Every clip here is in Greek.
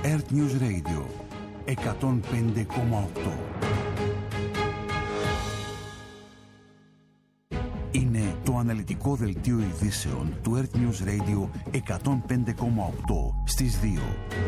Earth News Radio 105,8. Είναι το αναλυτικό δελτίο ειδήσεων του Earth News Radio 105,8 στις 2.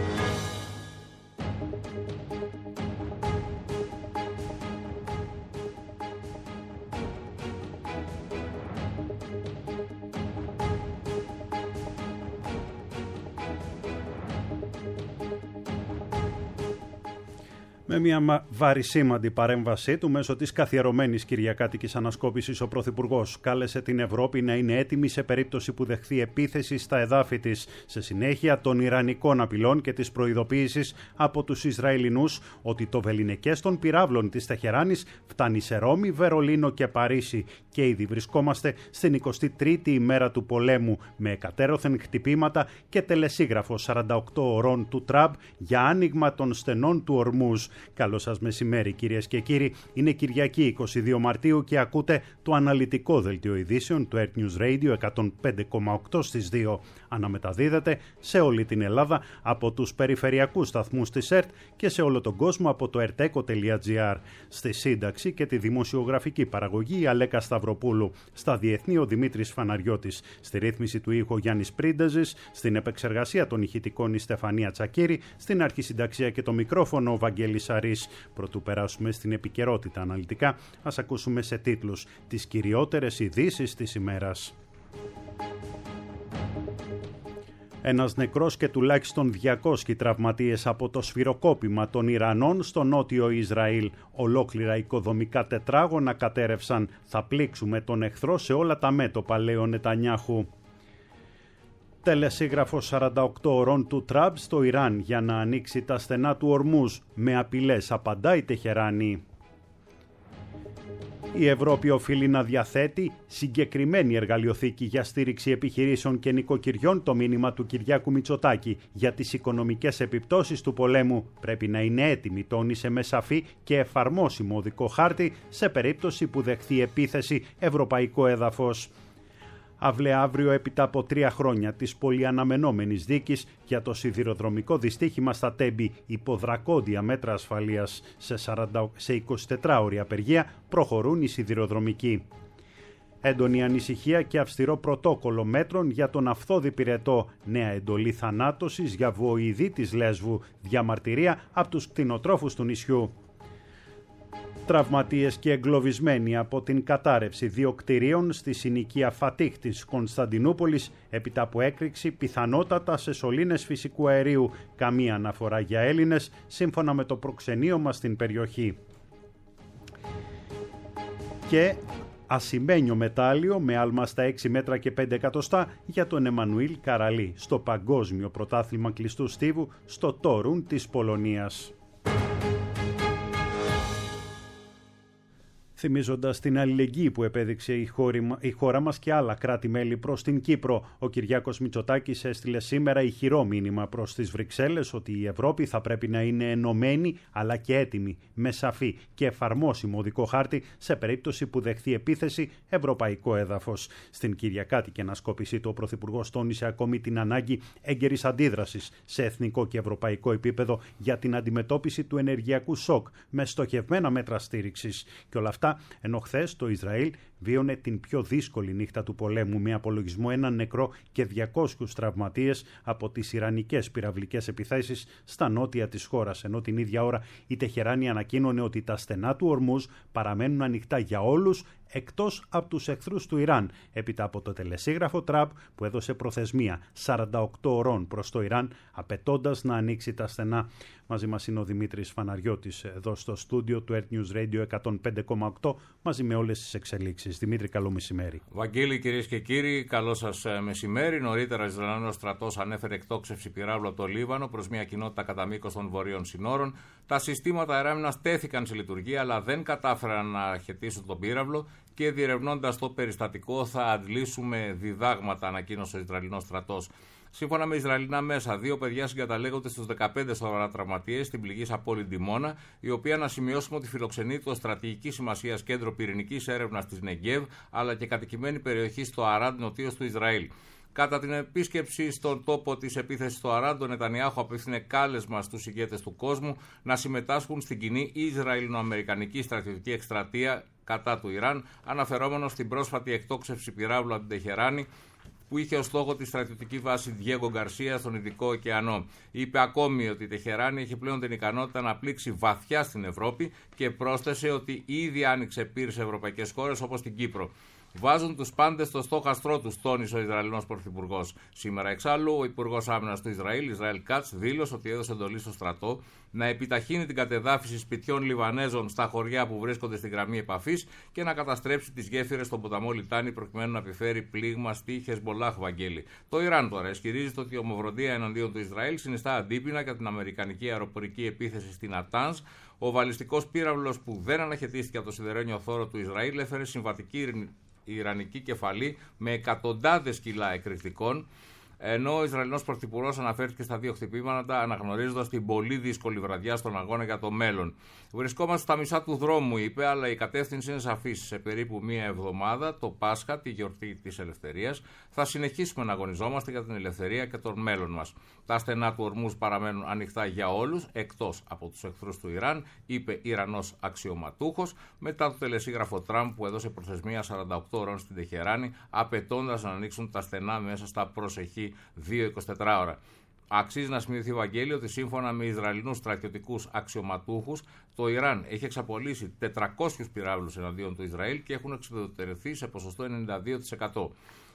Με μια βαρισίμαντη παρέμβασή του μέσω της καθιερωμένης κυριακάτικης ανασκόπησης, ο Πρωθυπουργός κάλεσε την Ευρώπη να είναι έτοιμη σε περίπτωση που δεχθεί επίθεση στα εδάφη της, σε συνέχεια των Ιρανικών απειλών και της προειδοποίησης από τους Ισραηλινούς ότι το βεληνικές των πυράβλων της Τεχεράνης φτάνει σε Ρώμη, Βερολίνο και Παρίσι και ήδη βρισκόμαστε στην 23η ημέρα του πολέμου, με εκατέρωθεν χτυπήματα και τελεσίγραφο 48 ωρών του Τραμπ για άνοιγμα των στενών του Ορμούζ. Καλό σας μεσημέρι κυρίες και κύριοι, είναι Κυριακή 22 Μαρτίου και ακούτε το αναλυτικό δελτίο ειδήσεων του Earth News Radio 105,8 στις 2. Αναμεταδίδεται σε όλη την Ελλάδα από τους περιφερειακούς σταθμούς της ΕΡΤ και σε όλο τον κόσμο από το erteco.gr. Στη σύνταξη και τη δημοσιογραφική παραγωγή η Αλέκα Σταυροπούλου, στα διεθνή ο Δημήτρης Φαναριώτης, στη ρύθμιση του ήχου Γιάννης Πρίντεζης, στην επεξεργασία των ηχητικών η Στεφανία Τσακύρη, στην αρχισυνταξία και το μικρόφωνο ο Βαγγέλης Αρής. Πρωτού περάσουμε στην επικαιρότητα αναλυτικά, ας ακούσουμε σε τίτλους τις κυριότερες ειδήσεις της ημέρας. Ένας νεκρός και τουλάχιστον 200 τραυματίες από το σφυροκόπημα των Ιρανών στο νότιο Ισραήλ. Ολόκληρα οικοδομικά τετράγωνα κατέρευσαν. Θα πλήξουμε τον εχθρό σε όλα τα μέτωπα, λέει ο Νετανιάχου. Τελεσίγραφο 48 ωρών του Τραμπ στο Ιράν για να ανοίξει τα στενά του Ορμούζ. Με απειλές απαντά η Τεχεράνη. Η Ευρώπη οφείλει να διαθέτει συγκεκριμένη εργαλειοθήκη για στήριξη επιχειρήσεων και νοικοκυριών. Το μήνυμα του Κυριάκου Μητσοτάκη για τις οικονομικές επιπτώσεις του πολέμου πρέπει να είναι έτοιμη, τόνισε με σαφή και εφαρμόσιμο οδικό χάρτη σε περίπτωση που δεχθεί επίθεση ευρωπαϊκό έδαφος. Αύριο, έπειτα από 3 χρόνια της πολυαναμενόμενης δίκης για το σιδηροδρομικό δυστύχημα στα Τέμπη υπό δρακόντια μέτρα ασφαλείας σε 24ωρη απεργία, προχωρούν οι σιδηροδρομικοί. Έντονη ανησυχία και αυστηρό πρωτόκολλο μέτρων για τον Αυθώδη Πυρετό. Νέα εντολή θανάτωσης για βοηδή της Λέσβου. Διαμαρτυρία από τους κτηνοτρόφους του νησιού. Τραυματίες και εγκλωβισμένοι από την κατάρρευση 2 κτηρίων στη συνοικία Φατίχ της Κωνσταντινούπολης έπειτα από έκρηξη πιθανότατα σε σωλήνες φυσικού αερίου. Καμία αναφορά για Έλληνες σύμφωνα με το προξενείωμα στην περιοχή. Και ασημένιο μετάλλιο με άλμα στα 6 μέτρα και 5 εκατοστά για τον Εμμανουήλ Καραλή στο Παγκόσμιο Πρωτάθλημα Κλειστού Στίβου στο Τόρουν της Πολωνίας. Θυμίζοντας την αλληλεγγύη που επέδειξε η χώρα μας και άλλα κράτη-μέλη προς την Κύπρο, ο Κυριάκος Μητσοτάκης έστειλε σήμερα ηχηρό μήνυμα προς τις Βρυξέλλες ότι η Ευρώπη θα πρέπει να είναι ενωμένη αλλά και έτοιμη, με σαφή και εφαρμόσιμο οδικό χάρτη σε περίπτωση που δεχθεί επίθεση ευρωπαϊκό έδαφος. Στην Κυριακάτικη ανασκόπησή του, ο Πρωθυπουργός τόνισε ακόμη την ανάγκη έγκαιρης αντίδρασης σε εθνικό και ευρωπαϊκό επίπεδο για την αντιμετώπιση του ενεργειακού σοκ με στοχευμένα μέτρα στήριξης. Και όλα αυτά ενώ χθες το Ισραήλ βίωνε την πιο δύσκολη νύχτα του πολέμου με απολογισμό 1 νεκρό και 200 τραυματίες από τις ιρανικές πυραυλικές επιθέσεις στα νότια της χώρας, ενώ την ίδια ώρα η Τεχεράνη ανακοίνωνε ότι τα στενά του Ορμούζ παραμένουν ανοιχτά για όλους εκτός από τους εχθρούς του Ιράν, έπειτα από το τελεσίγραφο Τραμπ που έδωσε προθεσμία 48 ωρών προς το Ιράν, απαιτώντας να ανοίξει τα στενά. Μαζί μας είναι ο Δημήτρης Φαναριώτης εδώ στο στούντιο του Earth News Radio 105,8 μαζί με όλες τις εξελίξεις. Δημήτρη, καλό μεσημέρι. Βαγγέλη, κυρίες και κύριοι, καλό σας μεσημέρι. Νωρίτερα, ο Ισραηλινός στρατός ανέφερε εκτόξευση πυράβλου από το Λίβανο προς μια κοινότητα κατά μήκος των βορείων συνόρων. Τα συστήματα αεράμινας τέθηκαν σε λειτουργία, αλλά δεν κατάφεραν να χαιτήσουν τον πύραυλο και διερευνώντας το περιστατικό θα αντλήσουμε διδάγματα, ανακοίνωσε ο Ισραηλινός στρατός. Σύμφωνα με Ισραηλινά μέσα, 2 παιδιά συγκαταλέγονται στους 15 σοβαρά τραυματίες στην πληγή πόλη Ντιμόνα, η οποία, να σημειώσουμε ότι φιλοξενεί το στρατηγικής σημασίας κέντρο πυρηνικής έρευνας της Νεγκέβ, αλλά και κατοικημένη περιοχή στο Αράντ νοτίως του Ισραήλ. Κατά την επίσκεψη στον τόπο της επίθεσης στο Αράν, ο Νετανιάχου απίθυνε κάλεσμα στους ηγέτες του κόσμου να συμμετάσχουν στην κοινή Ισραηλο-Αμερικανική στρατιωτική εκστρατεία κατά του Ιράν, αναφερόμενος στην πρόσφατη εκτόξευση πυράβλου από την Τεχεράνη, που είχε ως στόχο τη στρατιωτική βάση Διέγκο Γκαρσία στον Ινδικό ωκεανό. Είπε ακόμη ότι η Τεχεράνη έχει πλέον την ικανότητα να πλήξει βαθιά στην Ευρώπη και πρόσθεσε ότι ήδη άνοιξε πύρ σε ευρωπαϊκές χώρες όπως την Κύπρο. Βάζουν τους πάντες στο στόχαστρό τους, τόνισε ο Ισραηλινός Πρωθυπουργός. Σήμερα, εξάλλου, ο Υπουργός Άμυνας του Ισραήλ Κάτς, δήλωσε ότι έδωσε εντολή στο στρατό να επιταχύνει την κατεδάφιση σπιτιών Λιβανέζων στα χωριά που βρίσκονται στη γραμμή επαφής και να καταστρέψει τις γέφυρες στον ποταμό Λιτάνη προκειμένου να επιφέρει πλήγμα στη Χεσμολάχ, Βαγγέλη. Το Ιράν τώρα ισχυρίζεται ότι η ομοβροντία εναντίον του Ισραήλ συνιστά αντίπεινα για την αμερικανική αεροπορική επίθεση στην Νατάνζ. Ο βαλιστικός πύραυλος που δεν αναχαιτίστηκε από το σιδερένιο θώρο του Ισραήλ έφερε συμβατική Ιρανική κεφαλή με εκατοντάδες κιλά εκρηκτικών, ενώ ο Ισραηλινός Πρωθυπουργός αναφέρθηκε στα δύο χτυπήματα, αναγνωρίζοντας την πολύ δύσκολη βραδιά στον αγώνα για το μέλλον. Βρισκόμαστε στα μισά του δρόμου, είπε, αλλά η κατεύθυνση είναι σαφής. Σε περίπου μία εβδομάδα, το Πάσχα, τη γιορτή της ελευθερίας, θα συνεχίσουμε να αγωνιζόμαστε για την ελευθερία και τον μέλλον μας. Τα στενά του Ορμούζ παραμένουν ανοιχτά για όλους, εκτός από τους εχθρούς του Ιράν, είπε Ιρανός αξιωματούχος, μετά το τελεσίγραφο Τραμπ που έδωσε προθεσμία 48 ώρων στην Τεχεράνη, απαιτώντας να ανοίξουν τα στενά μέσα στα προσεχή 2-24 ώρα. Αξίζει να σημειωθεί, Βαγγέλη, ότι σύμφωνα με Ισραηλινούς στρατιωτικούς αξιωματούχους, το Ιράν έχει εξαπολύσει 400 πυράβλους εναντίον του Ισραήλ και έχουν εξουδετερωθεί σε ποσοστό 92%.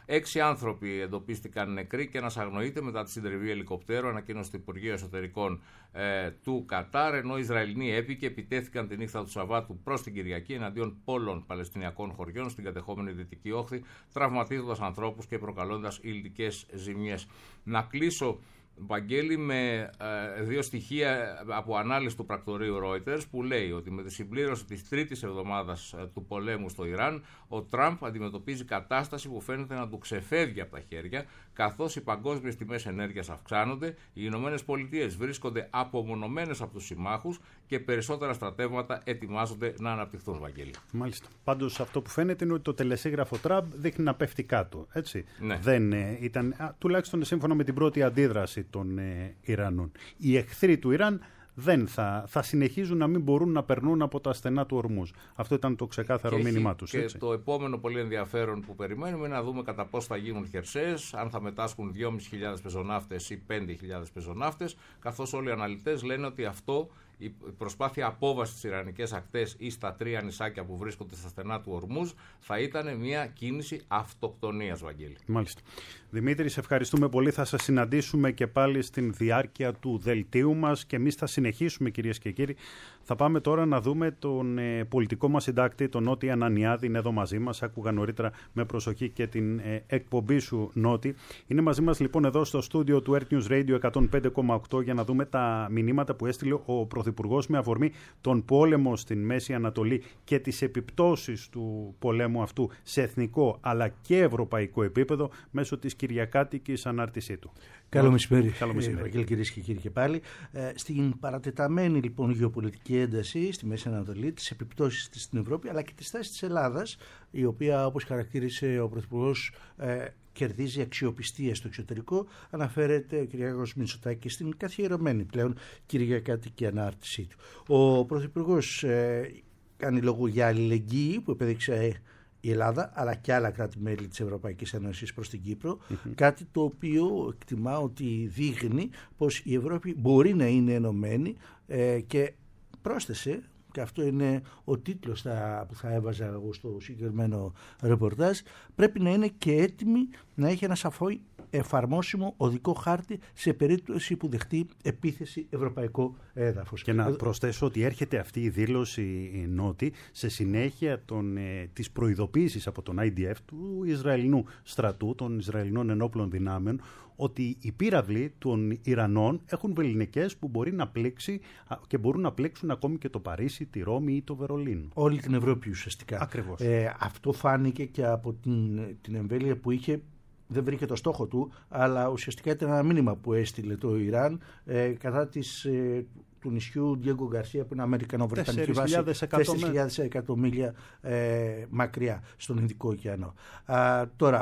6 άνθρωποι εντοπίστηκαν νεκροί και ένας αγνοείται μετά τη συντριβή ελικοπτέρου, ανακοίνωσε το Υπουργείο Εσωτερικών του Κατάρ, ενώ οι Ισραηλινοί έπικοι επιτέθηκαν τη νύχτα του Σαββάτου προς την Κυριακή εναντίον πολλών Παλαιστινιακών χωριών στην κατεχόμενη Δυτική Όχθη, τραυματίζοντας ανθρώπους και προκαλώντας υλικές ζημιές. Να κλείσω, Βαγγέλη, με δύο στοιχεία από ανάλυση του πρακτορείου Reuters που λέει ότι με τη συμπλήρωση της τρίτης εβδομάδας του πολέμου στο Ιράν, ο Τραμπ αντιμετωπίζει κατάσταση που φαίνεται να του ξεφεύγει από τα χέρια, καθώς οι παγκόσμιες τιμές ενέργειας αυξάνονται, οι Ηνωμένες Πολιτείες βρίσκονται απομονωμένες από τους συμμάχους και περισσότερα στρατεύματα ετοιμάζονται να αναπτυχθούν, Βαγγέλη. Μάλιστα. Πάντως αυτό που φαίνεται είναι ότι το τελεσίγραφο Τραμπ δείχνει να πέφτει κάτω. Έτσι. Ναι. Δεν ήταν, τουλάχιστον σύμφωνα με την πρώτη αντίδραση των Ιρανών. Οι εχθροί του Ιράν δεν θα συνεχίζουν να μην μπορούν να περνούν από τα στενά του Ορμούζ. Αυτό ήταν το ξεκάθαρο μήνυμά τους. Και το επόμενο πολύ ενδιαφέρον που περιμένουμε είναι να δούμε κατά πώς θα γίνουν χερσαίες, αν θα μετάσχουν 2.500 πεζοναύτες ή 5.000 πεζοναύτες, καθώς όλοι οι αναλυτές λένε ότι αυτό, η προσπάθεια απόβασης στις Ιρανικές ακτές ή στα 3 νησάκια που βρίσκονται στα στενά του Ορμούζ θα ήταν μια κίνηση αυτοκτονίας, Βαγγέλη. Μάλιστα. Δημήτρη, σε ευχαριστούμε πολύ. Θα σας συναντήσουμε και πάλι στην διάρκεια του δελτίου μας και εμείς θα συνεχίσουμε, κυρίες και κύριοι. Θα πάμε τώρα να δούμε τον πολιτικό μας συντάκτη, τον Νότι Ανανιάδη, είναι εδώ μαζί μας. Άκουγα νωρίτερα με προσοχή και την εκπομπή σου, Νότι. Είναι μαζί μας λοιπόν εδώ στο στούντιο του Earth News Radio 105,8 για να δούμε τα μηνύματα που έστειλε ο Πρωθυπουργός με αφορμή τον πόλεμο στην Μέση Ανατολή και τις επιπτώσεις του πολέμου αυτού σε εθνικό αλλά και ευρωπαϊκό επίπεδο μέσω της κυριακάτικης ανάρτησή του. Καλό μεσημέρι, Βαγγέλη, κυρίες και κύριοι, και πάλι. Στην παρατεταμένη λοιπόν γεωπολιτική ένταση στη Μέση Ανατολή, τις επιπτώσεις της στην Ευρώπη αλλά και τη στάση της Ελλάδας, η οποία, όπως χαρακτήρισε ο Πρωθυπουργός, κερδίζει αξιοπιστία στο εξωτερικό, αναφέρεται ο Κυριάκος Μητσοτάκης στην καθιερωμένη πλέον κυριακάτικη ανάρτησή του. Ο Πρωθυπουργός κάνει λόγο για αλληλεγγύη που επέδειξε η Ελλάδα αλλά και άλλα κράτη-μέλη της Ευρωπαϊκής Ένωσης προς την Κύπρο, κάτι το οποίο εκτιμά ότι δείχνει πως η Ευρώπη μπορεί να είναι ενωμένη και πρόσθεσε, και αυτό είναι ο τίτλος που θα έβαζα εγώ στο συγκεκριμένο ρεπορτάζ, πρέπει να είναι και έτοιμη να έχει ένα σαφό εφαρμόσιμο οδικό χάρτη σε περίπτωση που δεχτεί επίθεση ευρωπαϊκό έδαφος. Και να προσθέσω ότι έρχεται αυτή η δήλωση, Νότι, σε συνέχεια της προειδοποίησης από τον IDF, του Ισραηλινού στρατού, των Ισραηλινών ενόπλων δυνάμεων, ότι οι πύραυλοι των Ιρανών έχουν βεληνικές που μπορεί να πλήξει και μπορούν να πλήξουν ακόμη και το Παρίσι, τη Ρώμη ή το Βερολίνο. Όλη την Ευρώπη ουσιαστικά. Ακριβώς. Αυτό φάνηκε και από την εμβέλεια που είχε. Δεν βρήκε το στόχο του, αλλά ουσιαστικά ήταν ένα μήνυμα που έστειλε το Ιράν κατά του νησιού Διέγκο Γκαρσία, που είναι αμερικανοβρετανική βάση, 4.000 εκατομμύρια μακριά στον Ινδικό ωκεανό. Τώρα,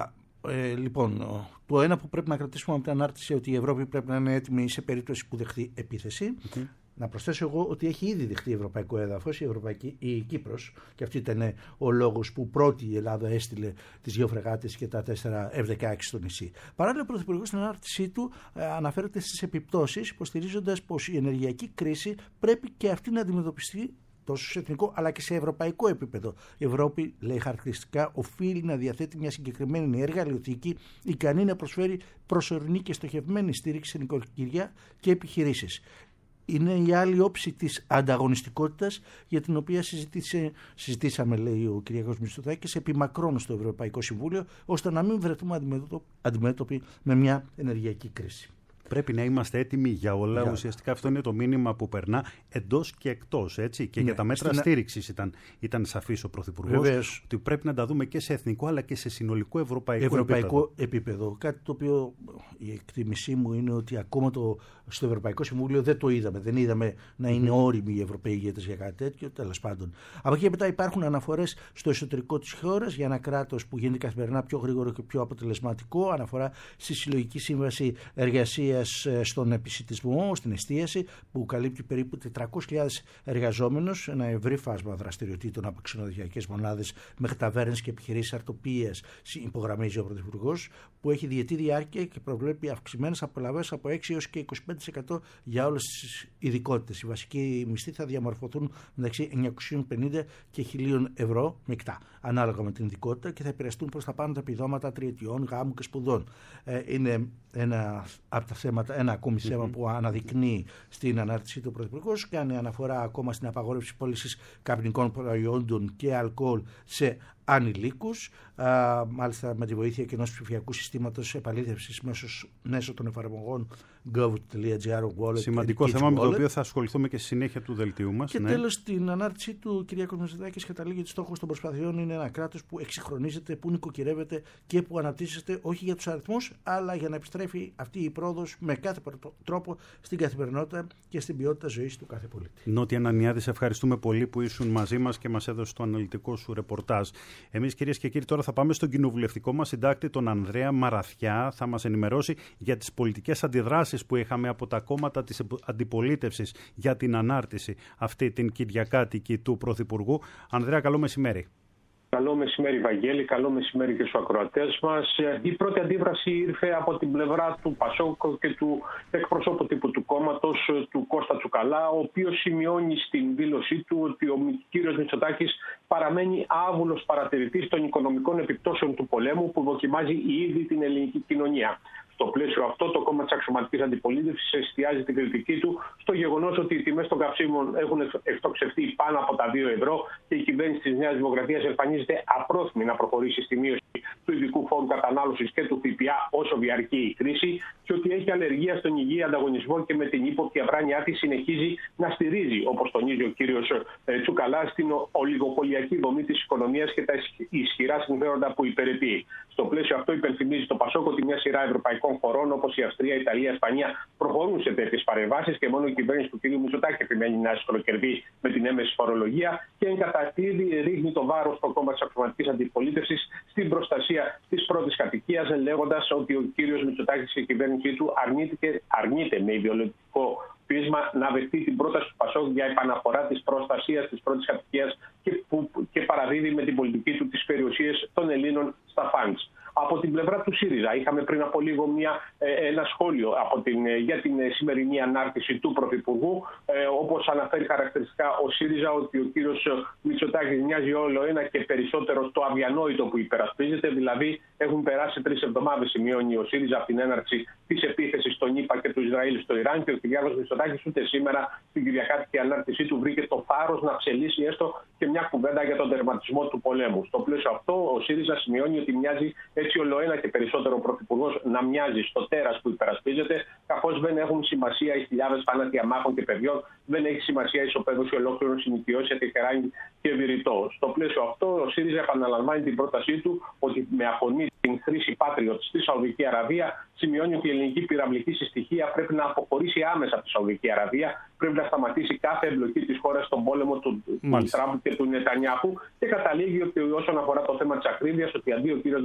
Λοιπόν, το ένα που πρέπει να κρατήσουμε από την ανάρτηση ότι η Ευρώπη πρέπει να είναι έτοιμη σε περίπτωση που δεχτεί επίθεση. Να προσθέσω εγώ ότι έχει ήδη δεχτεί ευρωπαϊκό έδαφος η Κύπρος, και αυτό ήταν ο λόγος που πρώτη η Ελλάδα έστειλε τις 2 φρεγάτες και τα 4 F-16 στο νησί. Παράλληλα, ο Πρωθυπουργός στην ανάρτησή του αναφέρεται στις επιπτώσεις, υποστηρίζοντας πως η ενεργειακή κρίση πρέπει και αυτή να αντιμετωπιστεί τόσο σε εθνικό αλλά και σε ευρωπαϊκό επίπεδο. Η Ευρώπη, λέει χαρακτηριστικά, οφείλει να διαθέτει μια συγκεκριμένη εργαλειοθήκη ικανή να προσφέρει προσωρινή και στοχευμένη στήριξη σε νοικοκυριά και επιχειρήσεις. Είναι η άλλη όψη της ανταγωνιστικότητας για την οποία συζητήσαμε, λέει ο κ. Μητσοτάκης, επιμακρών στο Ευρωπαϊκό Συμβούλιο, ώστε να μην βρεθούμε αντιμέτωποι με μια ενεργειακή κρίση. Πρέπει να είμαστε έτοιμοι για όλα. Ουσιαστικά αυτό είναι το μήνυμα που περνά εντός και εκτός. Έτσι. Και για τα μέτρα στήριξης ήταν σαφής ο Πρωθυπουργός, ότι πρέπει να τα δούμε και σε εθνικό αλλά και σε συνολικό ευρωπαϊκό επίπεδο. Κάτι το οποίο η εκτίμησή μου είναι ότι ακόμα στο Ευρωπαϊκό Συμβούλιο δεν το είδαμε. Δεν είδαμε να είναι όριμοι οι Ευρωπαίοι ηγέτες για κάτι τέτοιο. Τέλος πάντων. Από εκεί και μετά υπάρχουν αναφορές στο εσωτερικό της χώρας για ένα κράτος που γίνεται καθημερινά πιο γρήγορο και πιο αποτελεσματικό. Αναφορά στη Συλλογική Σύμβαση Εργασίας στον επισιτισμό, στην εστίαση, που καλύπτει περίπου 400.000 εργαζόμενους, ένα ευρύ φάσμα δραστηριοτήτων από ξενοδοχειακές μονάδες μέχρι ταβέρνες και επιχειρήσεις αρτοπίας, υπογραμμίζει ο Πρωθυπουργός, που έχει διετή διάρκεια και προβλέπει αυξημένες απολαβές από 6 έως και 25% για όλες τις ειδικότητες. Οι βασικοί μισθοί θα διαμορφωθούν μεταξύ 950 και 1.000 ευρώ μεικτά, ανάλογα με την ειδικότητα, και θα επηρεαστούν προς τα πάνω τα επιδόματα τριετιών, γάμου και σπουδών. Είναι ένα από τα θέματα, ένα ακόμη θέμα που αναδεικνύει στην ανάρτησή του Πρωθυπουργός. Κάνει αναφορά ακόμα στην απαγόρευση πώλησης καπνικών προϊόντων και αλκοόλ σε ανηλίκους, μάλιστα με τη βοήθεια και ενός ψηφιακού συστήματος επαλήθευσης μέσω των εφαρμογών gov.gr, wallet. Σημαντικό θέμα με το οποίο θα ασχοληθούμε και στη συνέχεια του δελτίου μας. Και τέλος, στην ανάρτησή του, κ. Μητσοτάκης καταλήγει ότι στόχος των προσπαθειών είναι ένα κράτος που εξυγχρονίζεται, που νοικοκυρεύεται και που αναπτύσσεται όχι για τους αριθμούς, αλλά για να επιστρέφει αυτή η πρόοδος με κάθε τρόπο στην καθημερινότητα και στην ποιότητα ζωής του κάθε πολίτη. Νότια Ανανιάδη, σε ευχαριστούμε πολύ που ήσουν μαζί μας και μας έδωσε το αναλυτικό σου ρεπορτάζ. Εμείς, κυρίες και κύριοι, τώρα θα πάμε στον κοινοβουλευτικό μας συντάκτη, τον Ανδρέα Μαραθιά. Θα μας ενημερώσει για τις πολιτικές αντιδράσεις που είχαμε από τα κόμματα της αντιπολίτευσης για την ανάρτηση αυτή την Κυριακάτικη του Πρωθυπουργού. Ανδρέα, καλό μεσημέρι. Καλό μεσημέρι, Βαγγέλη. Καλό μεσημέρι και στους ακροατές μας. Η πρώτη αντίδραση ήρθε από την πλευρά του Πασόκ και του εκπροσώπου τύπου του κόμματος, του Κώστα Τσουκαλά, ο οποίος σημειώνει στην δήλωσή του ότι ο κύριος Μητσοτάκης παραμένει άβουλος παρατηρητής των οικονομικών επιπτώσεων του πολέμου που δοκιμάζει ήδη την ελληνική κοινωνία. Στο πλαίσιο αυτό, το κόμμα της αξιωματικής αντιπολίτευσης εστιάζει την κριτική του στο γεγονός ότι οι τιμές των καυσίμων έχουν εκτοξευτεί πάνω από τα 2 ευρώ και η κυβέρνηση της Νέας Δημοκρατίας εμφανίζεται απρόθυμη να προχωρήσει στη μείωση του ειδικού φόρου κατανάλωσης και του ΦΠΑ όσο διαρκεί η κρίση, και ότι έχει αλλεργία στον υγιή ανταγωνισμό και με την ύποπτη αδράνειά της συνεχίζει να στηρίζει, όπως τονίζει ο κύριος Τσουκαλά, στην ολιγοπολιακή δομή της οικονομίας και τα ισχυρά συμφέροντα που υπηρετεί. Στο πλαίσιο αυτό, υπενθυμίζει το Πασόκ ότι μια σειρά ευρωπαϊκών χωρών όπως η Αυστρία, η Ιταλία, η Ισπανία προχωρούν σε τέτοιες παρεμβάσεις και μόνο η κυβέρνηση του κ. Μητσοτάκη επιμένει να σκολοκερδεί με την έμεση φορολογία και εν κατακτήδη ρίχνει το βάρος στο κόμμα της αξιωματικής αντιπολίτευσης στην προστασία της πρώτης κατοικίας, λέγοντας ότι ο κ. Μητσοτάκης και η κυβέρνησή του αρνείται με ιδεολογικό πείσμα να δεχτεί την πρόταση του Πασόκ για επαναφορά της προστασίας της πρώτης κατοικίας και παραδίδει με την πολιτική του τις περιουσίες των Ελλήνων στα φαντς. Από την πλευρά του ΣΥΡΙΖΑ είχαμε πριν από λίγο ένα σχόλιο για την σημερινή ανάρτηση του Πρωθυπουργού. Όπως αναφέρει χαρακτηριστικά ο ΣΥΡΙΖΑ, ότι ο κύριος Μητσοτάκης μοιάζει όλο ένα και περισσότερο στο αδιανόητο που υπερασπίζεται. Δηλαδή έχουν περάσει 3 εβδομάδες, σημειώνει ο ΣΥΡΙΖΑ, από την έναρξη της επίθεσης στον ΗΠΑ και του Ισραήλ στο Ιράν, και ο κ. Μητσοτάκης ούτε σήμερα στην Κυριακάτικη ανάρτησή του βρήκε το θάρρος να ψελίσει έστω και μια κουβέντα για τον τερματισμό του πολέμου. Στο πλαίσιο αυτό, ο ΣΥΡΙΖΑ σημειώνει ότι μοιάζει έτσι ολοένα και περισσότερο ο Πρωθυπουργός να μοιάζει στο τέρας που υπερασπίζεται, καθώς δεν έχουν σημασία οι χιλιάδες θάνατοι αμάχων και παιδιών, δεν έχει σημασία η ισοπαίδωση ολόκληρων συνοικιών σε Τεχεράνη και Βηρητό. Στο πλαίσιο αυτό, ο ΣΥΡΙΖΑ επαναλαμβάνει την πρότασή του ότι με αφορμή την χρήση Patriot στη Σαουδική Αραβία, σημειώνει ότι η ελληνική πυραυλική συστοιχία πρέπει να αποχωρήσει άμεσα από τη Σαουδική Αραβία, πρέπει να σταματήσει κάθε εμπλοκή της χώρας στον πόλεμο του Τραμπ και του Νετανιάχου, και καταλήγει ότι όσον αφορά το θέμα της ακρίβειας, ότι αντί ο κ. Μητσοτάκης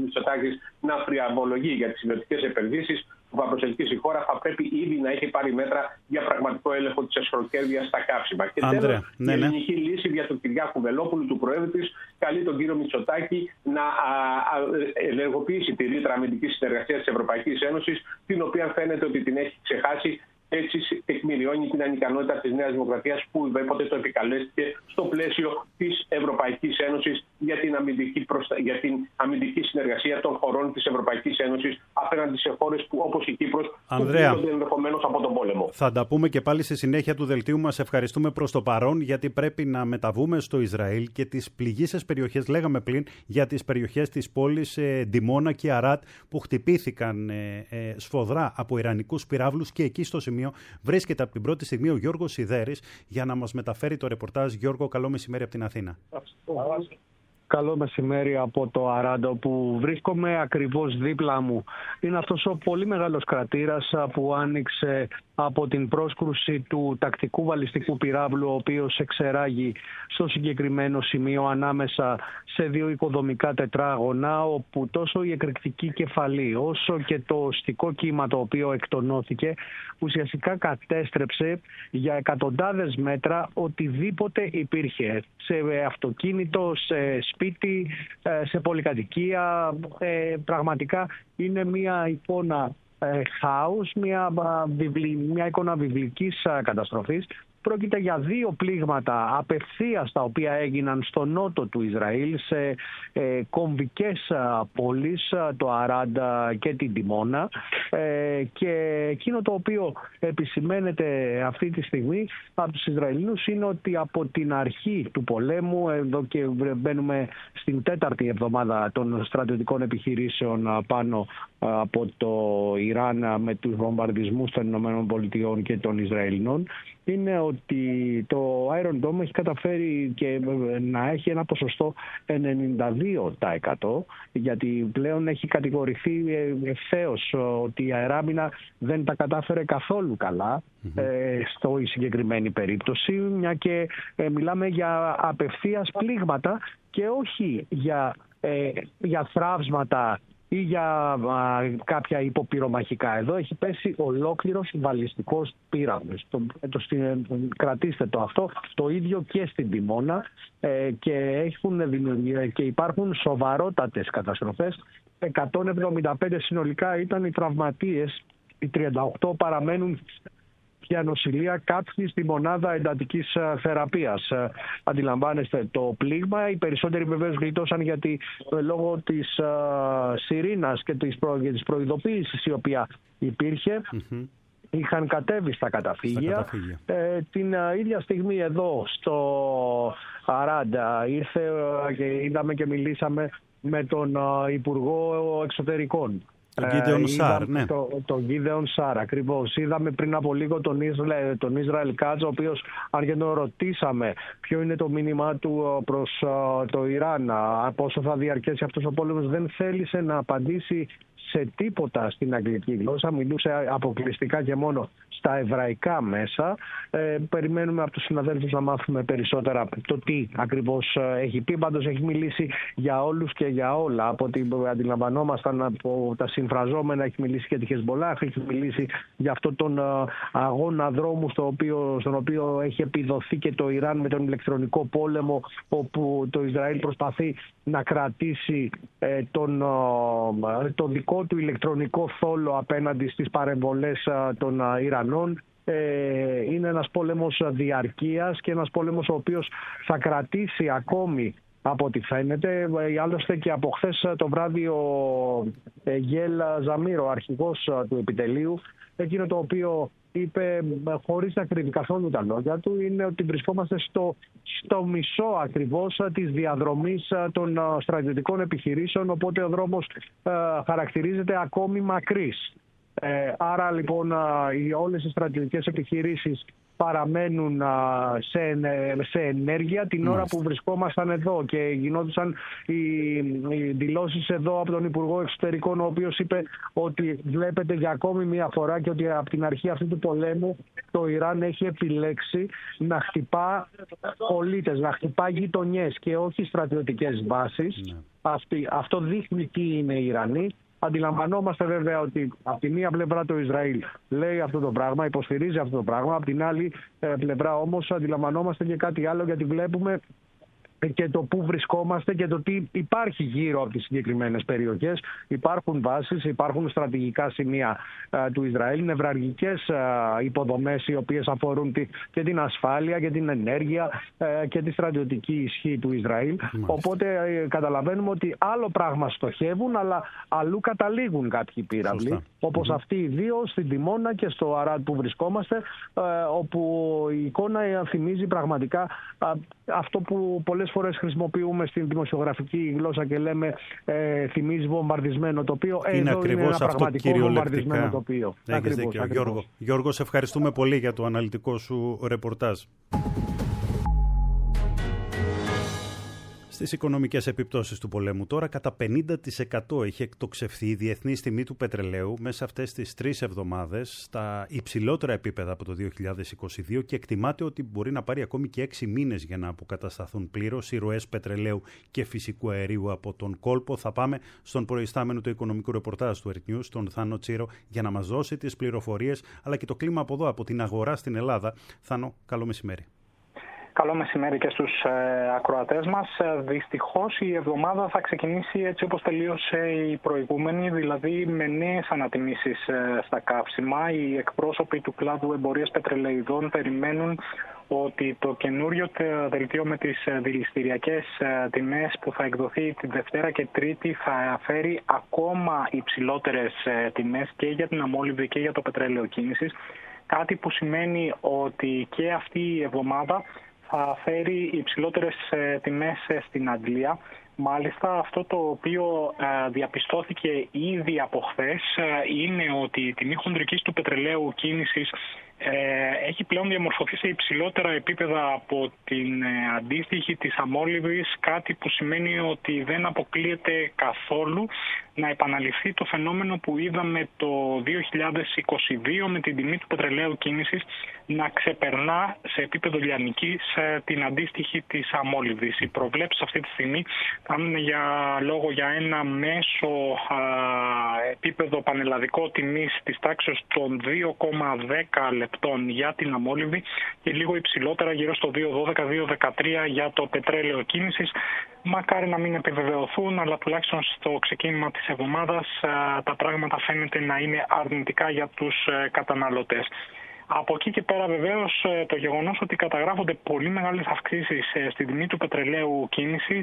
της να φριαβολογεί για τις ιδιωτικές επενδύσεις που θα προσελκύσει η χώρα, θα πρέπει ήδη να έχει πάρει μέτρα για πραγματικό έλεγχο της εσχροκέρδειας στα καύσιμα. Και τέλος, η ελληνική λύση για τον Κυριάκο Βελόπουλου, του Προέδρου της, καλεί τον κύριο Μητσοτάκη να ενεργοποιήσει τη ρήτρα αμυντικής συνεργασίας της Ευρωπαϊκής Ένωσης, την οποία φαίνεται ότι την έχει ξεχάσει. Έτσι τεκμηριώνει την ανικανότητα της Νέας Δημοκρατίας που ουδέποτε το επικαλέστηκε στο πλαίσιο της Ευρωπαϊκής Ένωσης για την αμυντική συνεργασία των χωρών της Ευρωπαϊκής Ένωσης απέναντι σε χώρες που, όπως η Κύπρος, πλήττονται ενδεχομένως από τον πόλεμο. Θα τα πούμε και πάλι στη συνέχεια του δελτίου μας. Ευχαριστούμε προς το παρόν, γιατί πρέπει να μεταβούμε στο Ισραήλ και τις πληγείσες περιοχές. Λέγαμε πριν για τις περιοχές της πόλης Ντιμόνα και Αράτ που χτυπήθηκαν σφοδρά από ιρανικούς πυράβλους, και εκεί στο σημείο βρίσκεται από την πρώτη στιγμή ο Γιώργος Σιδέρης για να μας μεταφέρει το ρεπορτάζ. Γιώργο, καλό μεσημέρι από την Αθήνα. Καλό μεσημέρι από το Αράντο, που βρίσκομαι ακριβώς δίπλα μου. Είναι αυτός ο πολύ μεγάλος κρατήρας που άνοιξε από την πρόσκρουση του τακτικού βαλιστικού πυράβλου, ο οποίος εξεράγει στο συγκεκριμένο σημείο ανάμεσα σε δύο οικοδομικά τετράγωνα, όπου τόσο η εκρηκτική κεφαλή όσο και το οστικό κύμα το οποίο εκτονώθηκε ουσιαστικά κατέστρεψε για εκατοντάδες μέτρα οτιδήποτε υπήρχε, σε αυτοκίνητο, σε σπίτι, σε πολυκατοικία. Πραγματικά είναι μια εικόνα χάους, μια εικόνα βιβλικής καταστροφής. Πρόκειται για δύο πλήγματα απευθείας τα οποία έγιναν στο νότο του Ισραήλ, σε κομβικές πόλεις, το Αράντα και την Ντιμόνα, και εκείνο το οποίο επισημαίνεται αυτή τη στιγμή από τους Ισραηλινούς είναι ότι από την αρχή του πολέμου, εδώ και μπαίνουμε στην τέταρτη εβδομάδα των στρατιωτικών επιχειρήσεων πάνω από το Ιράν με τους βομβαρδισμούς των ΗΠΑ και των Ισραηλινών, είναι ότι το Iron Dome έχει καταφέρει και να έχει ένα ποσοστό 92%, γιατί πλέον έχει κατηγορηθεί ευθέως ότι η αεράμινα δεν τα κατάφερε καθόλου καλά στο συγκεκριμένη περίπτωση, μια και μιλάμε για απευθείας πλήγματα και όχι για θραύσματα ή για κάποια υποπυρομαχικά. Εδώ έχει πέσει ολόκληρος βαλιστικός πύραυλος. Κρατήστε το αυτό. Το ίδιο και στην Ντιμόνα, και υπάρχουν σοβαρότατες καταστροφές. 175 συνολικά ήταν οι τραυματίες. Οι 38 παραμένουν για νοσηλεία, κάποιοι στη μονάδα εντατικής θεραπείας. Αντιλαμβάνεστε το πλήγμα. Οι περισσότεροι βεβαίως γλιτώσαν, γιατί λόγω της σιρήνας και της προειδοποίησης η οποία υπήρχε, είχαν κατέβει στα καταφύγια. Την ίδια στιγμή εδώ στο Αράντα ήρθε και είδαμε και μιλήσαμε με τον Υπουργό Εξωτερικών. Τον Γκίδεον Σάρ, ναι. Τον Γκίδεον Σάρ, ακριβώς. Είδαμε πριν από λίγο τον Ισραήλ Κάτζ, ο οποίος, αν και τον ρωτήσαμε ποιο είναι το μήνυμά του προς το Ιράν, πόσο θα διαρκέσει αυτός ο πόλεμος, δεν θέλησε να απαντήσει σε τίποτα στην αγγλική γλώσσα. Μιλούσε αποκλειστικά και μόνο στα εβραϊκά μέσα. Περιμένουμε από τους συναδέλφους να μάθουμε περισσότερα το τι ακριβώς έχει πει. Πάντως έχει μιλήσει για όλους και για όλα. Από ό,τι αντιλαμβανόμασταν από τα συμφραζόμενα, έχει μιλήσει για τη Χεσμπολάχ, έχει μιλήσει για αυτόν τον αγώνα δρόμου στον οποίο έχει επιδοθεί και το Ιράν με τον ηλεκτρονικό πόλεμο, όπου το Ισραήλ προσπαθεί να κρατήσει το δικό του ηλεκτρονικό θόλο απέναντι στις παρεμβολές των Ιρανών. Είναι ένας πόλεμος διαρκείας και ένας πόλεμος ο οποίος θα κρατήσει ακόμη, από ό,τι φαίνεται. Άλλωστε και από χθες το βράδυ ο Γέλ Ζαμίρο, ο αρχηγός του επιτελείου, εκείνο το οποίο είπε, χωρίς να κρύβει καθόλου τα λόγια του, είναι ότι βρισκόμαστε στο μισό ακριβώς της διαδρομής των στρατιωτικών επιχειρήσεων, οπότε ο δρόμος χαρακτηρίζεται ακόμη μακρύς. Άρα λοιπόν όλες οι στρατιωτικές επιχειρήσεις παραμένουν σε ενέργεια την ώρα που βρισκόμασταν εδώ, και γινόντουσαν οι δηλώσεις εδώ από τον Υπουργό Εξωτερικών, ο οποίος είπε ότι βλέπετε για ακόμη μια φορά και ότι από την αρχή αυτού του πολέμου το Ιράν έχει επιλέξει να χτυπά πολίτες, να χτυπά γειτονιές και όχι στρατιωτικές βάσεις. Αυτό δείχνει τι είναι οι Ιρανοί. Αντιλαμβανόμαστε βέβαια ότι από τη μία πλευρά το Ισραήλ λέει αυτό το πράγμα, υποστηρίζει αυτό το πράγμα. Από την άλλη πλευρά όμως αντιλαμβανόμαστε και κάτι άλλο, γιατί βλέπουμε και το πού βρισκόμαστε και το τι υπάρχει γύρω από τις συγκεκριμένες περιοχές. Υπάρχουν βάσεις, υπάρχουν στρατηγικά σημεία του Ισραήλ, νευραλγικές υποδομές οι οποίες αφορούν και την ασφάλεια και την ενέργεια και τη στρατιωτική ισχύ του Ισραήλ. Οπότε καταλαβαίνουμε ότι άλλο πράγμα στοχεύουν, αλλά αλλού καταλήγουν κάποιοι πύραυλοι, όπως αυτοί οι δύο στην Τιμώνα και στο Αράντ που βρισκόμαστε, όπου η εικόνα θυμίζει πραγματικά αυτό που πολλές φορές χρησιμοποιούμε στην δημοσιογραφική γλώσσα και λέμε θυμίζει βομβαρδισμένο τοπίο. Είναι ακριβώς αυτό, βομβαρδισμένο τοπίο. Έχεις δίκιο, Γιώργο, σε ευχαριστούμε πολύ για το αναλυτικό σου ρεπορτάζ. Στις οικονομικές επιπτώσεις του πολέμου τώρα, κατά 50% έχει εκτοξευθεί η διεθνής τιμή του πετρελαίου μέσα αυτές τις 3 εβδομάδες στα υψηλότερα επίπεδα από το 2022, και εκτιμάται ότι μπορεί να πάρει ακόμη και 6 μήνες για να αποκατασταθούν πλήρως οι ροές πετρελαίου και φυσικού αερίου από τον κόλπο. Θα πάμε στον προϊστάμενο του οικονομικού ρεπορτάζ του Earth News, τον Θάνο Τσίρο, για να μας δώσει τις πληροφορίες αλλά και το κλίμα από εδώ, από την αγορά στην Ελλάδα. Θάνο, καλό μεσημέρι. Καλό μεσημέρι και στους ακροατές μας. Δυστυχώς η εβδομάδα θα ξεκινήσει έτσι όπως τελείωσε η προηγούμενη, δηλαδή με νέες ανατιμήσεις στα καύσιμα. Οι εκπρόσωποι του κλάδου εμπορίας πετρελαιειδών περιμένουν ότι το καινούριο δελτίο με τις δηληστηριακές τιμές που θα εκδοθεί τη Δευτέρα και Τρίτη θα φέρει ακόμα υψηλότερες τιμές και για την αμόλυβδη και για το πετρέλαιο κίνησης. Κάτι που σημαίνει ότι και αυτή η εβδομάδα θα φέρει υψηλότερες τιμές στην Αγγλία. Μάλιστα, αυτό το οποίο διαπιστώθηκε ήδη από χθες είναι ότι η τιμή χονδρικής του πετρελαίου κίνησης έχει πλέον διαμορφωθεί σε υψηλότερα επίπεδα από την αντίστοιχη της αμόλυβδης, κάτι που σημαίνει ότι δεν αποκλείεται καθόλου να επαναληφθεί το φαινόμενο που είδαμε το 2022 με την τιμή του πετρελαίου κίνησης να ξεπερνά σε επίπεδο λιανικής την αντίστοιχη της αμόλυβδης. Οι προβλέψεις αυτή τη στιγμή κάνουν λόγο για ένα μέσο επίπεδο πανελλαδικό τιμής της τάξης των 2,10 λεπτών για την αμόλυβδη και λίγο υψηλότερα, γύρω στο 2,12-2,13 για το πετρέλαιο κίνησης. Μακάρι να μην επιβεβαιωθούν, αλλά τουλάχιστον στο ξεκίνημα της εβδομάδας τα πράγματα φαίνεται να είναι αρνητικά για τους καταναλωτές. Από εκεί και πέρα βεβαίως το γεγονός ότι καταγράφονται πολύ μεγάλες αυξήσεις στην τιμή του πετρελαίου κίνησης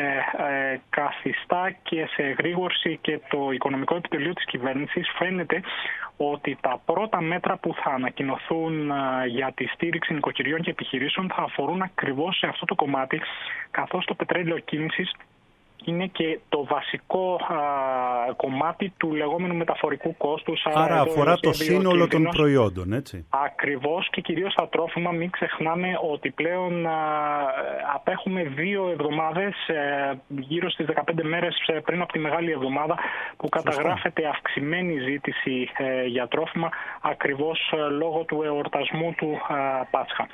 καθιστά και σε εγρήγορση και το οικονομικό επιτελείο της κυβέρνησης. Φαίνεται ότι τα πρώτα μέτρα που θα ανακοινωθούν για τη στήριξη νοικοκυριών και επιχειρήσεων θα αφορούν ακριβώς σε αυτό το κομμάτι, καθώς το πετρέλαιο κίνησης είναι και το βασικό κομμάτι του λεγόμενου μεταφορικού κόστους. Άρα αφορά το σύνολο των προϊόντων, έτσι. Ακριβώς, και κυρίως τα τρόφιμα. Μην ξεχνάμε ότι πλέον απέχουμε 2 εβδομάδες, γύρω στις 15 μέρες πριν από τη Μεγάλη Εβδομάδα, που καταγράφεται αυξημένη ζήτηση για τρόφιμα, ακριβώς λόγω του εορτασμού του Πάσχα.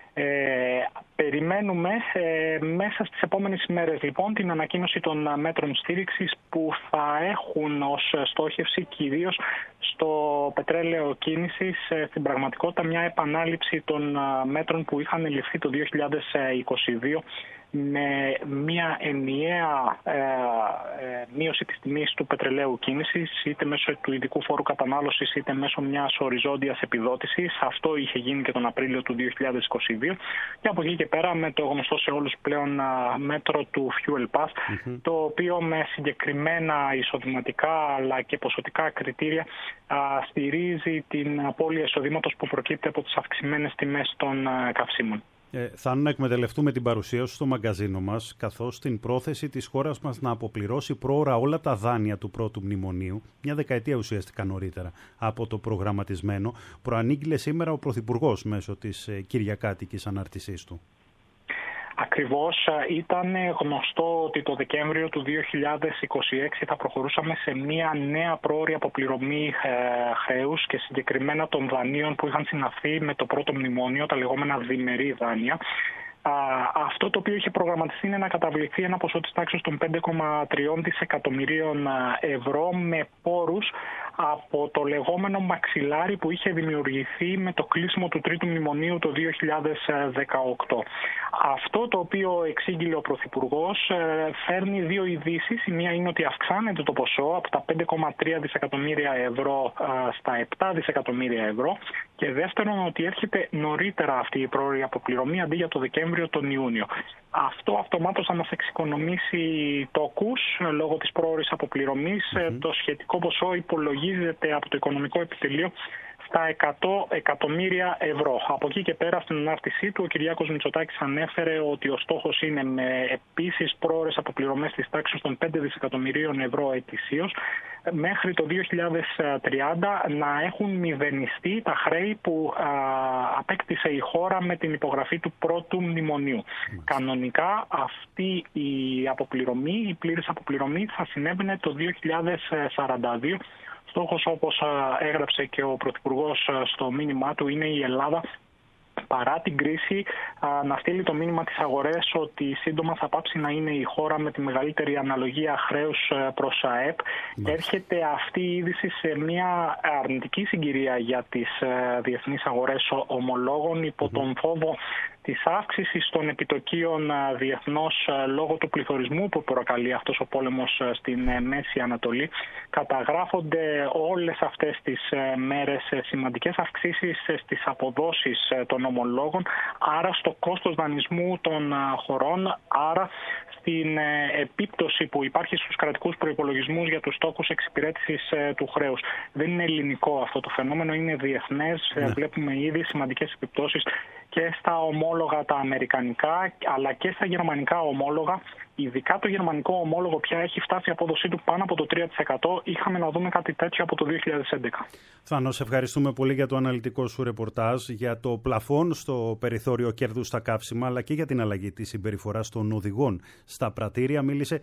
Περιμένουμε μέσα στις επόμενες ημέρες λοιπόν την ανακοίνωση των μέτρων στήριξης που θα έχουν ως στόχευση κυρίως στο πετρέλαιο κίνησης, στην πραγματικότητα μια επανάληψη των μέτρων που είχαν ληφθεί το 2022 με μια ενιαία μείωση της τιμής του πετρελαίου κίνησης, είτε μέσω του ειδικού φόρου κατανάλωσης είτε μέσω μιας οριζόντιας επιδότησης. Αυτό είχε γίνει και τον Απρίλιο του 2022 και από εκεί και πέρα με το γνωστό σε όλους πλέον μέτρο του Fuel Pass, το οποίο με συγκεκριμένα εισοδηματικά αλλά και ποσοτικά κριτήρια στηρίζει την απώλεια εισοδήματος που προκύπτει από τις αυξημένες τιμές των καυσίμων. Θα να εκμεταλλευτούμε την παρουσία σου στο μαγκαζίνο μας, καθώς την πρόθεση της χώρας μας να αποπληρώσει πρόωρα όλα τα δάνεια του πρώτου μνημονίου, μια δεκαετία ουσιαστικά νωρίτερα από το προγραμματισμένο, προανήγγειλε σήμερα ο Πρωθυπουργός μέσω της κυριακάτικης ανάρτησής του. Ακριβώς, ήταν γνωστό ότι το Δεκέμβριο του 2026 θα προχωρούσαμε σε μια νέα πρόωρη αποπληρωμή χρέους και συγκεκριμένα των δανείων που είχαν συναυθεί με το πρώτο μνημόνιο, τα λεγόμενα διμερή δάνεια. Αυτό το οποίο είχε προγραμματιστεί είναι να καταβληθεί ένα ποσό της τάξης των 5,3 δισεκατομμυρίων ευρώ με πόρους από το λεγόμενο μαξιλάρι που είχε δημιουργηθεί με το κλείσιμο του τρίτου μνημονίου το 2018. Αυτό το οποίο εξήγηλε ο Πρωθυπουργός φέρνει δύο ειδήσεις. Η μία είναι ότι αυξάνεται το ποσό από τα 5,3 δισεκατομμύρια ευρώ στα 7 δισεκατομμύρια ευρώ και δεύτερον ότι έρχεται νωρίτερα αυτή η πρόωρη αποπληρωμή αντί για το Δεκέμβριο τον Ιούνιο. Αυτό αυτομάτως θα μας εξοικονομήσει τόκους λόγω της πρόωρης αποπληρωμής. Το σχετικό ποσό υπολογίζεται από το Οικονομικό Επιτελείο στα 100 εκατομμύρια ευρώ. Από εκεί και πέρα στην ανάρτησή του ο Κυριάκος Μητσοτάκης ανέφερε ότι ο στόχος είναι με επίσης πρόωρες αποπληρωμές της τάξης των 5 δισεκατομμυρίων ευρώ ετησίως μέχρι το 2030 να έχουν μηδενιστεί τα χρέη που απέκτησε η χώρα με την υπογραφή του πρώτου μνημονίου. Κανονικά αυτή η αποπληρωμή, η πλήρης αποπληρωμή θα συνέβαινε το 2042. Στόχος, όπως έγραψε και ο Πρωθυπουργός στο μήνυμά του, είναι η Ελλάδα παρά την κρίση να στείλει το μήνυμα της αγορές ότι σύντομα θα πάψει να είναι η χώρα με τη μεγαλύτερη αναλογία χρέους προς ΑΕΠ. Έρχεται αυτή η είδηση σε μια αρνητική συγκυρία για τις διεθνείς αγορές ομολόγων υπό τον φόβο της αύξησης των επιτοκίων διεθνώς λόγω του πληθωρισμού που προκαλεί αυτός ο πόλεμος στην Μέση Ανατολή. Καταγράφονται όλες αυτές τις μέρες σημαντικές αυξήσεις στις αποδόσεις των ομολόγων, άρα στο κόστος δανεισμού των χωρών, άρα στην επίπτωση που υπάρχει στους κρατικούς προϋπολογισμούς για τους στόχους εξυπηρέτησης του χρέους. Δεν είναι ελληνικό αυτό το φαινόμενο, είναι διεθνές. Βλέπουμε ήδη σημαντικές επιπτώσεις και στα ομόλογα τα αμερικανικά αλλά και στα γερμανικά ομόλογα. Ειδικά το γερμανικό ομόλογο πια έχει φτάσει η απόδοσή του πάνω από το 3%. Είχαμε να δούμε κάτι τέτοιο από το 2011. Θάνο, σε ευχαριστούμε πολύ για το αναλυτικό σου ρεπορτάζ, για το πλαφόν στο περιθώριο κέρδους στα καύσιμα, αλλά και για την αλλαγή της συμπεριφοράς των οδηγών στα πρατήρια. Μίλησε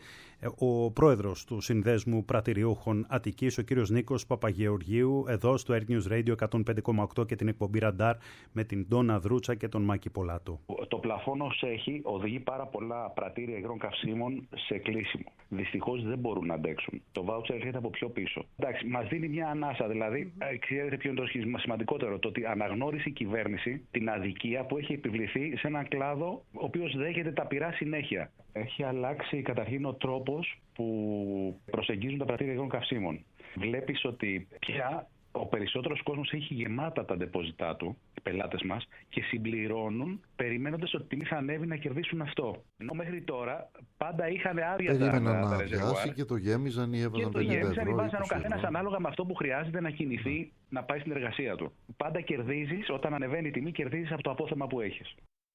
ο πρόεδρος του Συνδέσμου Πρατηριούχων Αττικής, ο κύριος Νίκος Παπαγεωργίου, εδώ στο Air News Radio 105,8 και την εκπομπή Ραντάρ με την Ντόνα Δρούτσα και τον Μάκη Πολάτο. Το πλαφόν ως έχει οδηγεί πάρα πολλά πρατήρια υγρών καυσίμων σε κλείσιμο. Δυστυχώς δεν μπορούν να αντέξουν. Το βάουτσερ έρχεται από πιο πίσω. Εντάξει, μας δίνει μια ανάσα. Δηλαδή, ξέρετε ποιο είναι το σημαντικότερο? Το ότι αναγνώρισε η κυβέρνηση την αδικία που έχει επιβληθεί σε έναν κλάδο ο οποίος δέχεται τα πυρά συνέχεια. Έχει αλλάξει καταρχήν ο τρόπος που προσεγγίζουν τα πρατήρια υγρών καυσίμων. Βλέπεις ότι πια ο περισσότερος κόσμος έχει γεμάτα τα ντεπόζιτά του, οι πελάτες μας, και συμπληρώνουν περιμένοντας ότι η τιμή θα ανέβει να κερδίσουν αυτό. Ενώ μέχρι τώρα πάντα είχαν άδεια τα ρεζερβουάρ και το γέμιζαν ή έβαζαν 50 ευρώ. Βάζαν ο καθένας ανάλογα με αυτό που χρειάζεται να κινηθεί, να πάει στην εργασία του. Πάντα κερδίζεις, όταν ανεβαίνει η τιμή, κερδίζεις από το απόθεμα που έχεις.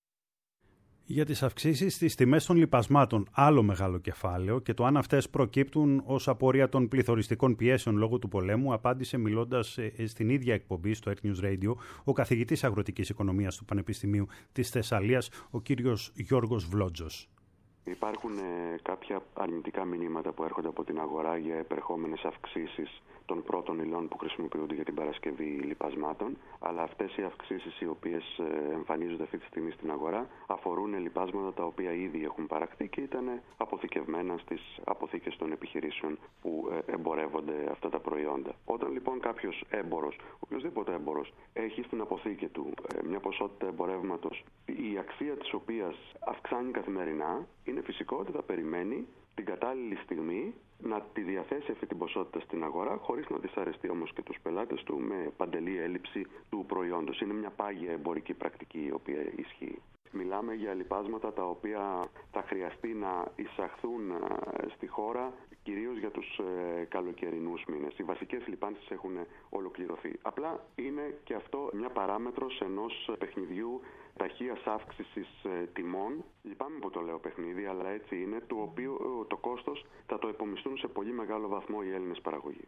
Για τις αυξήσεις στις τιμές των λιπασμάτων, άλλο μεγάλο κεφάλαιο, και το αν αυτές προκύπτουν ως απορία των πληθωριστικών πιέσεων λόγω του πολέμου, απάντησε μιλώντας στην ίδια εκπομπή στο Air News Radio ο καθηγητής αγροτικής οικονομίας του Πανεπιστημίου της Θεσσαλίας, ο κύριος Γιώργος Βλότζος. Υπάρχουν κάποια αρνητικά μηνύματα που έρχονται από την αγορά για επερχόμενες αυξήσεις των πρώτων υλών που χρησιμοποιούνται για την παρασκευή λιπασμάτων, αλλά αυτές οι αυξήσεις οι οποίες εμφανίζονται αυτή τη στιγμή στην αγορά αφορούν λιπάσματα τα οποία ήδη έχουν παραχθεί και ήταν αποθηκευμένα στις αποθήκες των επιχειρήσεων που εμπορεύονται αυτά τα προϊόντα. Όταν λοιπόν κάποιος έμπορος, οποιοδήποτε έμπορος, έχει στην αποθήκη του μια ποσότητα εμπορεύματος η αξία της οποίας αυξάνει καθημερινά, είναι φυσικό ότι θα περιμένει την κατάλληλη στιγμή να τη διαθέσει αυτή την ποσότητα στην αγορά, χωρίς να δυσαρεστεί όμως και τους πελάτες του με παντελή έλλειψη του προϊόντος. Είναι μια πάγια εμπορική πρακτική η οποία ισχύει. Μιλάμε για λιπάσματα τα οποία θα χρειαστεί να εισαχθούν στη χώρα κυρίως για τους καλοκαιρινούς μήνες. Οι βασικές λιπάνσεις έχουν ολοκληρωθεί. Απλά είναι και αυτό μια παράμετρος ενός παιχνιδιού ταχείας αύξησης τιμών. Λυπάμαι που το λέω παιχνίδι, αλλά έτσι είναι, του οποίου το κόστος θα το επομιστούν σε πολύ μεγάλο βαθμό οι Έλληνες παραγωγοί.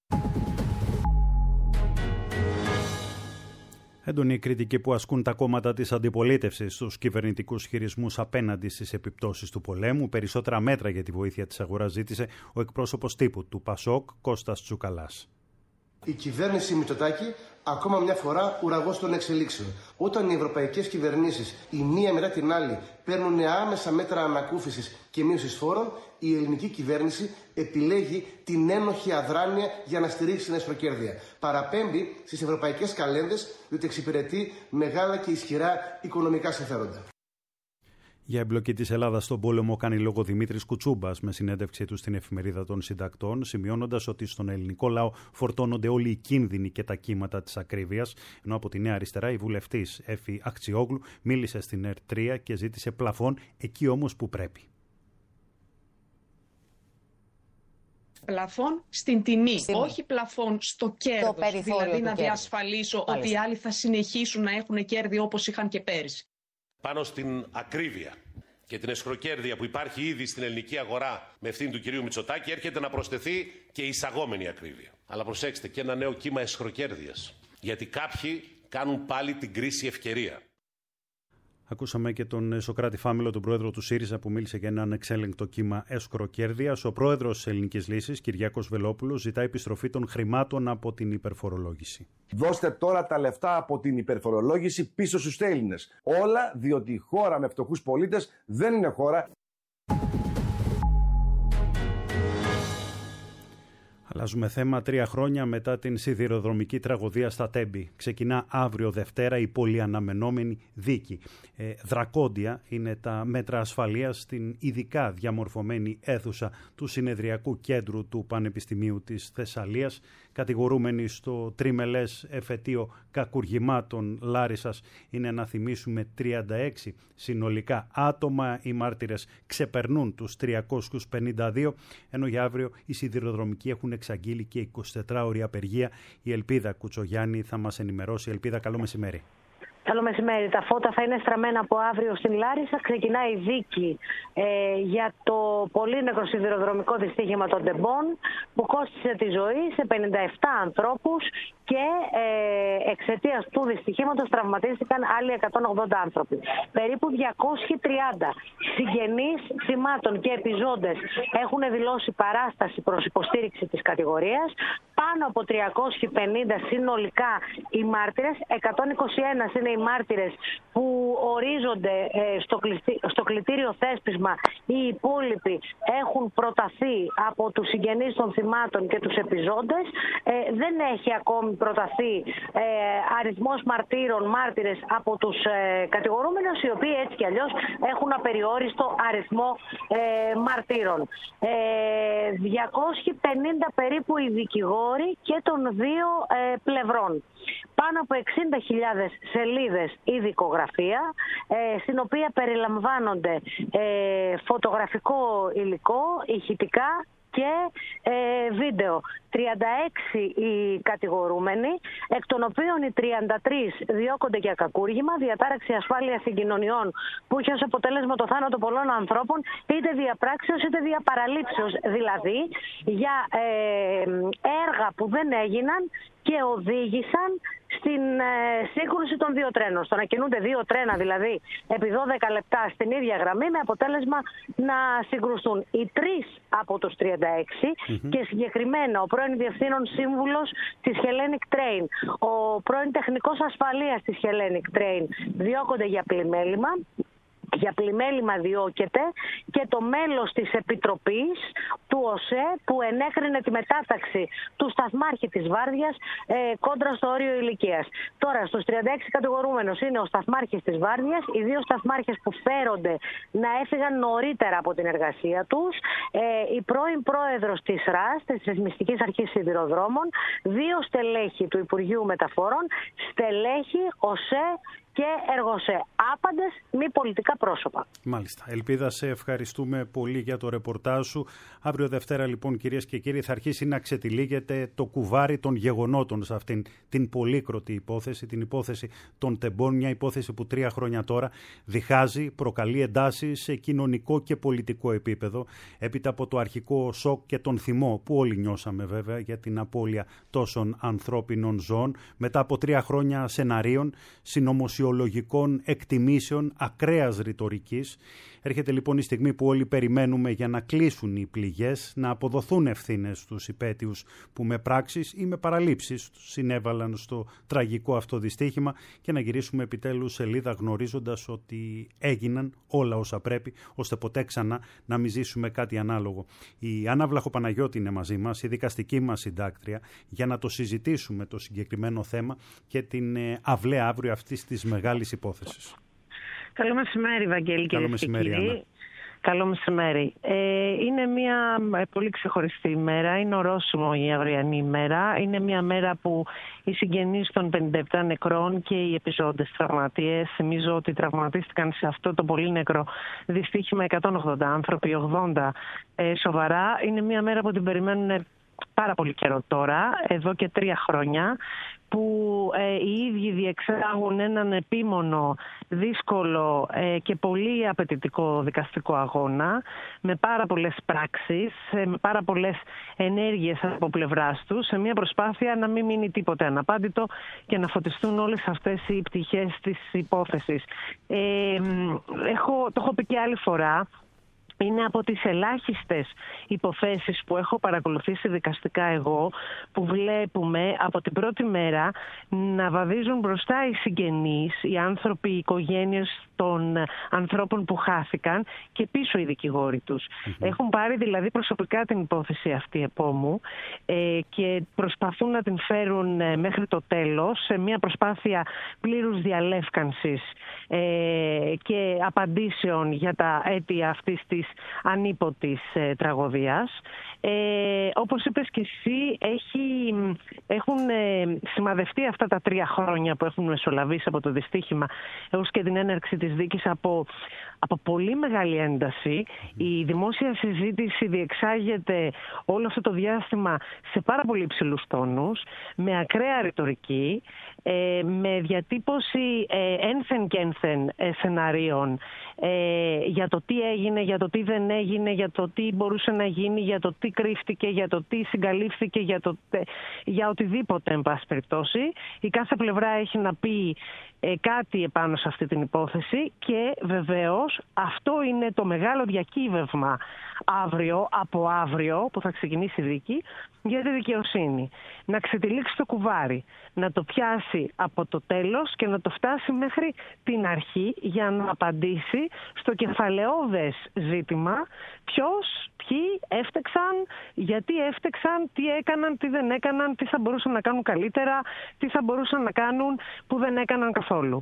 Έντονη κριτική που ασκούν τα κόμματα της αντιπολίτευσης στους κυβερνητικούς χειρισμούς απέναντι στις επιπτώσεις του πολέμου. Περισσότερα μέτρα για τη βοήθεια της αγοράς ζήτησε ο εκπρόσωπος τύπου του ΠΑΣΟΚ, Κώστας Τσουκαλάς. Η κυβέρνηση Μητσοτάκη ακόμα μια φορά ουραγός των εξελίξεων. Όταν οι ευρωπαϊκές κυβερνήσεις, η μία μετά την άλλη, παίρνουν άμεσα μέτρα ανακούφισης και μείωσης φόρων, η ελληνική κυβέρνηση επιλέγει την ένοχη αδράνεια για να στηρίξει την αισχροκέρδεια. Παραπέμπει στις ευρωπαϊκές καλένδες, διότι εξυπηρετεί μεγάλα και ισχυρά οικονομικά συμφέροντα. Για εμπλοκή της Ελλάδας στον πόλεμο κάνει λόγο Δημήτρης Κουτσούμπας με συνέντευξή του στην Εφημερίδα των Συντακτών, σημειώνοντας ότι στον ελληνικό λαό φορτώνονται όλοι οι κίνδυνοι και τα κύματα της ακρίβειας, ενώ από τη Νέα Αριστερά η βουλευτής Έφη Αχτσιόγλου μίλησε στην ΕΡΤ3 και ζήτησε πλαφόν εκεί όμως που πρέπει. Πλαφόν στην τιμή, όχι πλαφόν στο κέρδος, δηλαδή να διασφαλίσω ότι οι άλλοι θα συνεχίσουν να έχουν κέρδη όπως είχαν και πέρυσι. Πάνω στην ακρίβεια και την αισχροκέρδεια που υπάρχει ήδη στην ελληνική αγορά με ευθύνη του κυρίου Μητσοτάκη, έρχεται να προσθεθεί και η εισαγόμενη ακρίβεια. Αλλά προσέξτε, και ένα νέο κύμα αισχροκέρδειας, γιατί κάποιοι κάνουν πάλι την κρίση ευκαιρία. Ακούσαμε και τον Σωκράτη Φάμιλο, τον πρόεδρο του ΣΥΡΙΖΑ, που μίλησε για έναν εξέλεγκτο κύμα αισχροκέρδειας. Ο πρόεδρος της Ελληνικής Λύσης, Κυριάκος Βελόπουλος, ζητά επιστροφή των χρημάτων από την υπερφορολόγηση. Δώστε τώρα τα λεφτά από την υπερφορολόγηση πίσω στους Έλληνες. Όλα διότι η χώρα με φτωχούς πολίτες δεν είναι χώρα. Αλλάζουμε θέμα 3 χρόνια μετά την σιδηροδρομική τραγωδία στα Τέμπη. Ξεκινά αύριο Δευτέρα η πολύ αναμενόμενη δίκη. Δρακόντια είναι τα μέτρα ασφαλείας στην ειδικά διαμορφωμένη αίθουσα του Συνεδριακού Κέντρου του Πανεπιστημίου της Θεσσαλίας. Κατηγορούμενοι στο τριμελές εφετείο κακουργημάτων Λάρισσας είναι, να θυμίσουμε, 36 συνολικά άτομα. Οι μάρτυρες ξεπερνούν τους 352, ενώ για αύριο οι σιδηροδρομικοί έχουν εξαγγείλει και 24ωρη απεργία. Η Ελπίδα Κουτσογιάννη θα μας ενημερώσει. Ελπίδα, καλό μεσημέρι. Καλό μεσημέρι. Τα φώτα θα είναι στραμμένα από αύριο στην Λάρισα. Ξεκινάει η δίκη για το πολύ νεκροσιδηροδρομικό δυστύχημα των Τεμπών που κόστισε τη ζωή σε 57 ανθρώπους και εξαιτίας του δυστυχήματος τραυματίστηκαν άλλοι 180 άνθρωποι. Περίπου 230 συγγενείς θυμάτων και επιζώντες έχουν δηλώσει παράσταση προς υποστήριξη της κατηγορίας. Πάνω από 350 συνολικά οι μάρτυρες, 121 είναι οι μάρτυρες που ορίζονται στο κλητήριο θέσπισμα. Οι υπόλοιποι έχουν προταθεί από τους συγγενείς των θυμάτων και τους επιζώντες. Δεν έχει ακόμη προταθεί αριθμός μάρτυρες από τους κατηγορούμενους, οι οποίοι έτσι κι αλλιώς έχουν απεριόριστο αριθμό μαρτύρων. 250 περίπου οι δικηγόροι και των δύο πλευρών. Πάνω από 60.000 σελίδες η δικογραφία, στην οποία περιλαμβάνονται φωτογραφικό υλικό, ηχητικά και βίντεο. 36 οι κατηγορούμενοι, εκ των οποίων οι 33 διώκονται για κακούργημα, διατάραξη ασφάλειας συγκοινωνιών που έχει ως αποτέλεσμα το θάνατο πολλών ανθρώπων, είτε διαπράξεως είτε διαπαραλήψεως, δηλαδή για έργα που δεν έγιναν και οδήγησαν στην σύγκρουση των δύο τρένων. Στο να κινούνται δύο τρένα δηλαδή επί 12 λεπτά στην ίδια γραμμή, με αποτέλεσμα να συγκρουστούν. Οι 3 από τους 36 και συγκεκριμένα ο πρώην διευθύνων σύμβουλος της Hellenic Train, ο πρώην τεχνικός ασφαλείας της Hellenic Train, διώκονται για πλημέλημα. Για πλημέλημα διώκεται και το μέλος της Επιτροπής του ΟΣΕ που ενέκρινε τη μετάταξη του σταθμάρχη της Βάρδιας κόντρα στο όριο ηλικίας. Τώρα στους 36 κατηγορούμενους είναι ο σταθμάρχης της Βάρδιας, οι 2 σταθμάρχες που φέρονται να έφυγαν νωρίτερα από την εργασία τους, η πρώην πρόεδρος της ΡΑΣ, της Ρυθμιστικής Αρχής Σιδηροδρόμων, 2 στελέχη του Υπουργείου Μεταφορών, στελέχη ΟΣΕ και εργοσέ. Άπαντες μη πολιτικά πρόσωπα. Μάλιστα. Ελπίδα, σε ευχαριστούμε πολύ για το ρεπορτάζ σου. Αύριο Δευτέρα, λοιπόν, κυρίες και κύριοι, θα αρχίσει να ξετυλίγεται το κουβάρι των γεγονότων σε αυτήν την πολύκροτη υπόθεση, την υπόθεση των τεμπών. Μια υπόθεση που 3 χρόνια τώρα διχάζει, προκαλεί εντάσεις σε κοινωνικό και πολιτικό επίπεδο, έπειτα από το αρχικό σοκ και τον θυμό που όλοι νιώσαμε βέβαια για την απώλεια τόσων ανθρώπινων ζώων, μετά από 3 χρόνια σεναρίων, συνωμοσιολογικών εκτιμήσεων, ακραίας ρητορικής. Έρχεται λοιπόν η στιγμή που όλοι περιμένουμε για να κλείσουν οι πληγές, να αποδοθούν ευθύνες στους υπαίτιους που με πράξεις ή με παραλήψεις συνέβαλαν στο τραγικό αυτό δυστύχημα και να γυρίσουμε επιτέλους σελίδα γνωρίζοντας ότι έγιναν όλα όσα πρέπει, ώστε ποτέ ξανά να μην ζήσουμε κάτι ανάλογο. Η Άννα Βλαχοπαναγιώτη είναι μαζί μας, η δικαστική μας συντάκτρια, για να το συζητήσουμε το συγκεκριμένο θέμα και την αυλαία αύριο αυτής της μεγάλης υπόθεσης. Καλό μεσημέρι, Βαγγέλη, Καλό μεσημέρι, Άννα. Καλό μεσημέρι. Είναι μια πολύ ξεχωριστή ημέρα, είναι ορόσημο η αυριανή ημέρα. Είναι μια μέρα που οι συγγενείς των 57 νεκρών και οι επιζώντες τραυματίες, θυμίζω ότι τραυματίστηκαν σε αυτό το πολύ νεκρό δυστύχημα 180 άνθρωποι, 80 σοβαρά. Είναι μια μέρα που την περιμένουν πάρα πολύ καιρό τώρα, εδώ και 3 χρόνια, που οι ίδιοι διεξάγουν έναν επίμονο, δύσκολο και πολύ απαιτητικό δικαστικό αγώνα, με πάρα πολλές πράξεις, με πάρα πολλές ενέργειες από πλευράς τους, σε μια προσπάθεια να μην μείνει τίποτε αναπάντητο και να φωτιστούν όλες αυτές οι πτυχές της υπόθεσης. Το έχω πει και άλλη φορά. Είναι από τις ελάχιστες υποθέσεις που έχω παρακολουθήσει δικαστικά εγώ, που βλέπουμε από την πρώτη μέρα να βαδίζουν μπροστά οι συγγενείς, οι άνθρωποι, οι οικογένειες των ανθρώπων που χάθηκαν και πίσω οι δικηγόροι τους. Έχουν πάρει δηλαδή προσωπικά την υπόθεση αυτή επόμου και προσπαθούν να την φέρουν μέχρι το τέλος σε μια προσπάθεια πλήρους διαλεύκανσης και απαντήσεων για τα αίτια αυτής της ανίποτης τραγωδίας. Όπως είπες και εσύ, έχουν σημαδευτεί αυτά τα 3 χρόνια που έχουν μεσολαβήσει από το δυστύχημα έως και την έναρξη της δίκης από πολύ μεγάλη ένταση. Η δημόσια συζήτηση διεξάγεται όλο αυτό το διάστημα σε πάρα πολύ υψηλούς τόνους, με ακραία ρητορική, με διατύπωση ένθεν και ένθεν σεναρίων για το τι έγινε, για το τι δεν έγινε, για το τι μπορούσε να γίνει, για το τι κρύφτηκε, για το τι συγκαλύφθηκε, για οτιδήποτε εν πάση περιπτώσει. Η κάθε πλευρά έχει να πει κάτι επάνω σε αυτή την υπόθεση και βεβαίως αυτό είναι το μεγάλο διακύβευμα από αύριο που θα ξεκινήσει η δίκη για τη δικαιοσύνη. Να ξετυλίξει το κουβάρι, να το πιάσει από το τέλος και να το φτάσει μέχρι την αρχή για να απαντήσει στο κεφαλαιώδες ζήτημα ποιοι έφτεξαν, γιατί έφτεξαν, τι έκαναν, τι δεν έκαναν, τι θα μπορούσαν να κάνουν καλύτερα, τι θα μπορούσαν να κάνουν που δεν έκαναν καθόλου.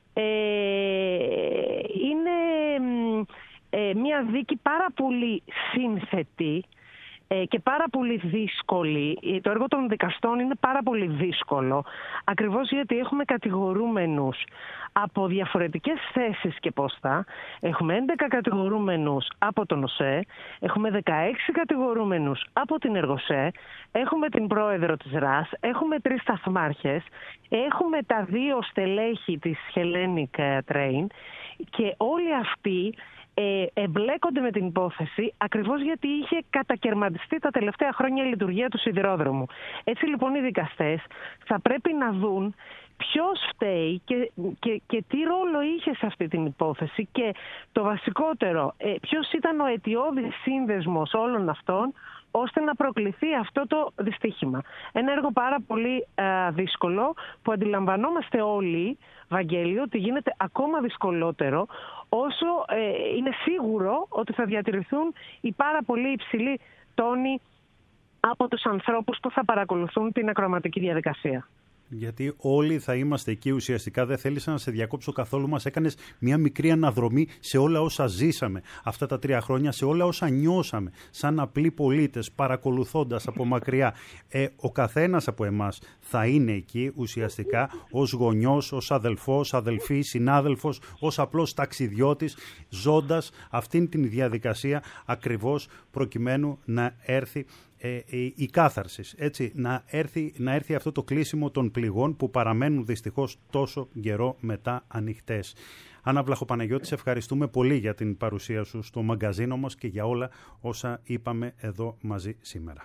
Είναι μια δίκη πάρα πολύ σύνθετη και πάρα πολύ δύσκολη. Το έργο των δικαστών είναι πάρα πολύ δύσκολο, ακριβώς γιατί έχουμε κατηγορούμενους από διαφορετικές θέσεις και πόστα. Έχουμε 11 κατηγορούμενους από τον ΟΣΕ, έχουμε 16 κατηγορούμενους από την Εργοσέ, έχουμε την πρόεδρο της ΡΑΣ, έχουμε 3 σταθμάρχες, έχουμε τα 2 στελέχη της Hellenic Train και όλοι αυτοί εμπλέκονται με την υπόθεση ακριβώς γιατί είχε κατακερματιστεί τα τελευταία χρόνια η λειτουργία του σιδηρόδρομου. Έτσι λοιπόν οι δικαστές θα πρέπει να δουν ποιος φταίει και τι ρόλο είχε σε αυτή την υπόθεση και το βασικότερο, ποιος ήταν ο αιτιώδης σύνδεσμος όλων αυτών ώστε να προκληθεί αυτό το δυστύχημα. Ένα έργο πάρα πολύ δύσκολο που αντιλαμβανόμαστε όλοι, Βαγγέλη, ότι γίνεται ακόμα δυσκολότερο όσο είναι σίγουρο ότι θα διατηρηθούν οι πάρα πολύ υψηλοί τόνοι από τους ανθρώπους που θα παρακολουθούν την ακροαματική διαδικασία. Γιατί όλοι θα είμαστε εκεί ουσιαστικά. Δεν θέλησα να σε διακόψω καθόλου. Μας έκανες μια μικρή αναδρομή σε όλα όσα ζήσαμε αυτά τα 3 χρόνια, σε όλα όσα νιώσαμε σαν απλοί πολίτες, παρακολουθώντας από μακριά. Ο καθένας από εμάς θα είναι εκεί ουσιαστικά ως γονιός, ως αδελφός, αδελφή, συνάδελφος, ως απλός ταξιδιώτης, ζώντας αυτήν την διαδικασία ακριβώς προκειμένου να έρθει η κάθαρση, έτσι, να έρθει αυτό το κλείσιμο των πληγών που παραμένουν δυστυχώς τόσο καιρό μετά ανοιχτές. Άννα Βλαχοπαναγιώτη, σε ευχαριστούμε πολύ για την παρουσία σου στο μαγκαζίνο μας και για όλα όσα είπαμε εδώ μαζί σήμερα.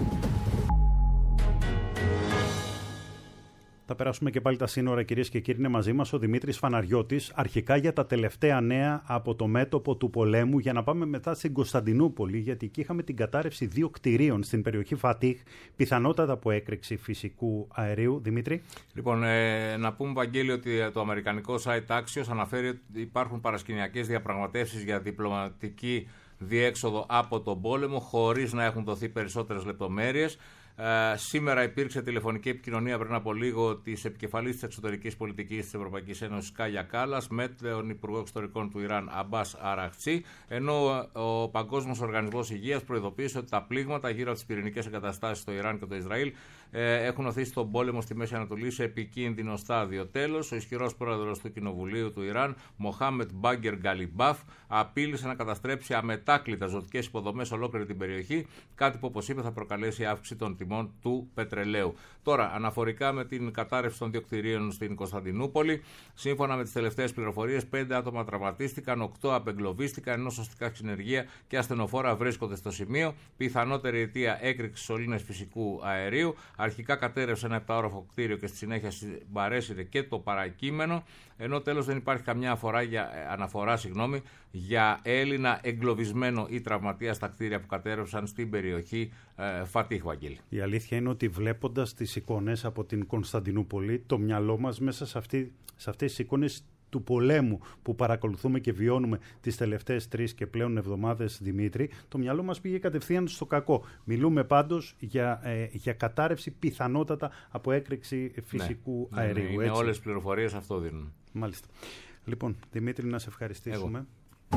Θα περάσουμε και πάλι τα σύνορα, κυρίες και κύριοι. Είναι μαζί μας ο Δημήτρης Φαναριώτης, αρχικά για τα τελευταία νέα από το μέτωπο του πολέμου, για να πάμε μετά στην Κωνσταντινούπολη, γιατί εκεί είχαμε την κατάρρευση 2 κτηρίων στην περιοχή Φατίχ, πιθανότατα από έκρηξη φυσικού αερίου. Δημήτρη. Λοιπόν, να πούμε, Βαγγέλη, ότι το αμερικανικό site Axios αναφέρει ότι υπάρχουν παρασκηνιακές διαπραγματεύσεις για διπλωματική διέξοδο από τον πόλεμο, χωρίς να έχουν δοθεί περισσότερες λεπτομέρειες. Σήμερα υπήρξε τηλεφωνική επικοινωνία πριν από λίγο της επικεφαλής της εξωτερικής πολιτικής της Ευρωπαϊκής Ένωσης, Κάγια Κάλλας, με τον Υπουργό Εξωτερικών του Ιράν, Αμπάς Αραχτσί, ενώ ο Παγκόσμιος Οργανισμός Υγείας προειδοποίησε ότι τα πλήγματα γύρω από τις πυρηνικές εγκαταστάσεις στο Ιράν και το Ισραήλ έχουν οθήσει τον πόλεμο στη Μέση Ανατολή σε επικίνδυνο στάδιο. Τέλος, ο ισχυρός πρόεδρος του Κοινοβουλίου του Ιράν, Μοχάμετ Μπάγκερ Γκαλιμπάφ, απείλησε να καταστρέψει αμετάκλητα ζωτικές υποδομές σε ολόκληρη την περιοχή, κάτι που, όπως είπε, θα προκαλέσει αύξηση των τιμών του πετρελαίου. Τώρα, αναφορικά με την κατάρρευση των 2 κτηρίων στην Κωνσταντινούπολη, σύμφωνα με τις τελευταίες πληροφορίες, 5 άτομα τραυματίστηκαν, 8 απεγκλωβίστηκαν, ενώ σωστικά συνεργεία και ασθενοφόρα βρίσκονται στο σημείο. Πιθανότερη αιτία έκρηξη σωλήνες φυσικού αερίου. Αρχικά κατέρευσε ένα 7όροφο κτίριο και στη συνέχεια παρέσυρε και το παρακείμενο, ενώ τέλος δεν υπάρχει καμιά αναφορά για Έλληνα εγκλωβισμένο ή τραυματία στα κτίρια που κατέρευσαν στην περιοχή Φατίχ, Βαγγέλη. Η αλήθεια είναι ότι βλέποντας τις εικόνες από την Κωνσταντινούπολη, το μυαλό μας μέσα σε αυτές τις εικόνες του πολέμου που παρακολουθούμε και βιώνουμε τις τελευταίες 3 και πλέον εβδομάδες, Δημήτρη, το μυαλό μας πήγε κατευθείαν στο κακό. Μιλούμε πάντως για κατάρρευση πιθανότατα από έκρηξη φυσικού αερίου. Είναι όλες τις πληροφορίες αυτό δίνουν. Μάλιστα. Λοιπόν, Δημήτρη, να σε ευχαριστήσουμε.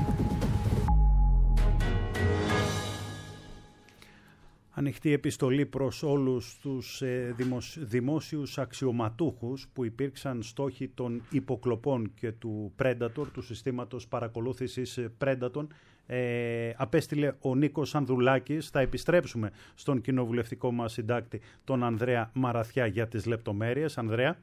Ανοιχτή επιστολή προς όλους τους δημόσιους αξιωματούχους που υπήρξαν στόχοι των υποκλοπών και του Predator, του συστήματος παρακολούθησης Predator. Απέστειλε ο Νίκος Ανδρουλάκης. Θα επιστρέψουμε στον κοινοβουλευτικό μας συντάκτη, τον Ανδρέα Μαραθιά, για τις λεπτομέρειες. Ανδρέα.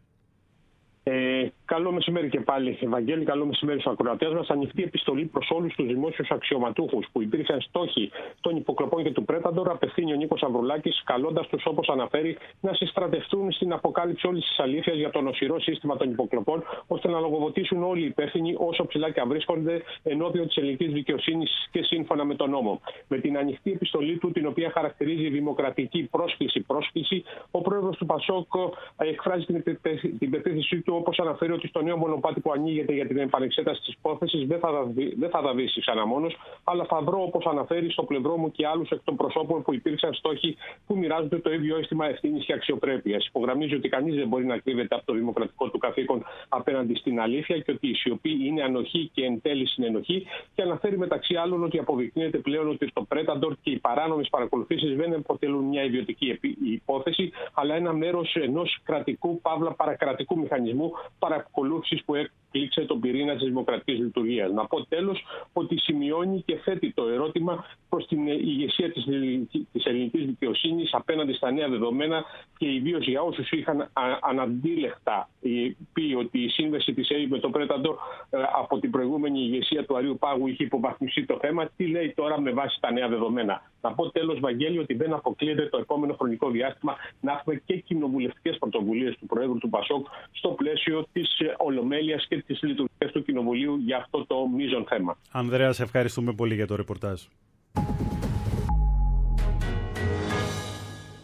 Καλό μεσημέρι και πάλι, Ευαγγέλη. Καλό μεσημέρι στους ακροατές μας. Ανοιχτή επιστολή προς όλους τους δημόσιους αξιωματούχους που υπήρξαν στόχοι των υποκλοπών και του Predator, απευθύνει ο Νίκος Ανδρουλάκης, καλώντας τους, όπως αναφέρει, να συστρατευτούν στην αποκάλυψη όλης της αλήθειας για το νοσηρό σύστημα των υποκλοπών, ώστε να λογοδοτήσουν όλοι οι υπεύθυνοι, όσο ψηλά και αν βρίσκονται, ενώπιον της ελληνικής δικαιοσύνης και σύμφωνα με τον νόμο. Με την ανοιχτή επιστολή του, την οποία χαρακτηρίζει δημοκρατική πρόσκληση, ο πρόεδρος του ΠΑΣΟΚ εκφράζει την πεποίθησή του, όπως αναφέρει, ότι στο νέο μονοπάτι που ανοίγεται για την επανεξέταση της υπόθεσης δεν θα δαβήσει ξανά μόνος, αλλά θα βρω, όπως αναφέρει, στο πλευρό μου και άλλους εκ των προσώπων που υπήρξαν στόχοι που μοιράζονται το ίδιο αίσθημα ευθύνης και αξιοπρέπειας. Υπογραμμίζει ότι κανείς δεν μπορεί να κρύβεται από το δημοκρατικό του καθήκον απέναντι στην αλήθεια και ότι η σιωπή είναι ανοχή και εν τέλει συνενοχή, και αναφέρει μεταξύ άλλων ότι αποδεικνύεται πλέον ότι το Predator και οι παράνομες παρακολουθήσεις δεν αποτελούν μια ιδιωτική υπόθεση, αλλά ένα μέρος ενός κρατικού, παύλα παρακρατικού μηχανισμού παρακολούθησης που έκλειξε τον πυρήνα της δημοκρατικής λειτουργίας. Να πω τέλος ότι σημειώνει και θέτει το ερώτημα προς την ηγεσία της ελληνικής δικαιοσύνης απέναντι στα νέα δεδομένα, και ιδίως για όσους είχαν αναντίλεχτα πει ότι η σύνδεση της ΕΕ με το Predator από την προηγούμενη ηγεσία του Αριού Πάγου είχε υποβαθμιστεί το θέμα. Τι λέει τώρα με βάση τα νέα δεδομένα? Να πω τέλος, Βαγγέλη, ότι δεν αποκλείεται το επόμενο χρονικό διάστημα να έχουμε και κοινοβουλευτικές πρωτοβουλίες του Προέδρου του ΠΑΣΟΚ στο πλαίσιο της Ολομέλειας και της λειτουργίας του Κοινοβουλίου για αυτό το μείζον θέμα. Ανδρέα, σε ευχαριστούμε πολύ για το ρεπορτάζ.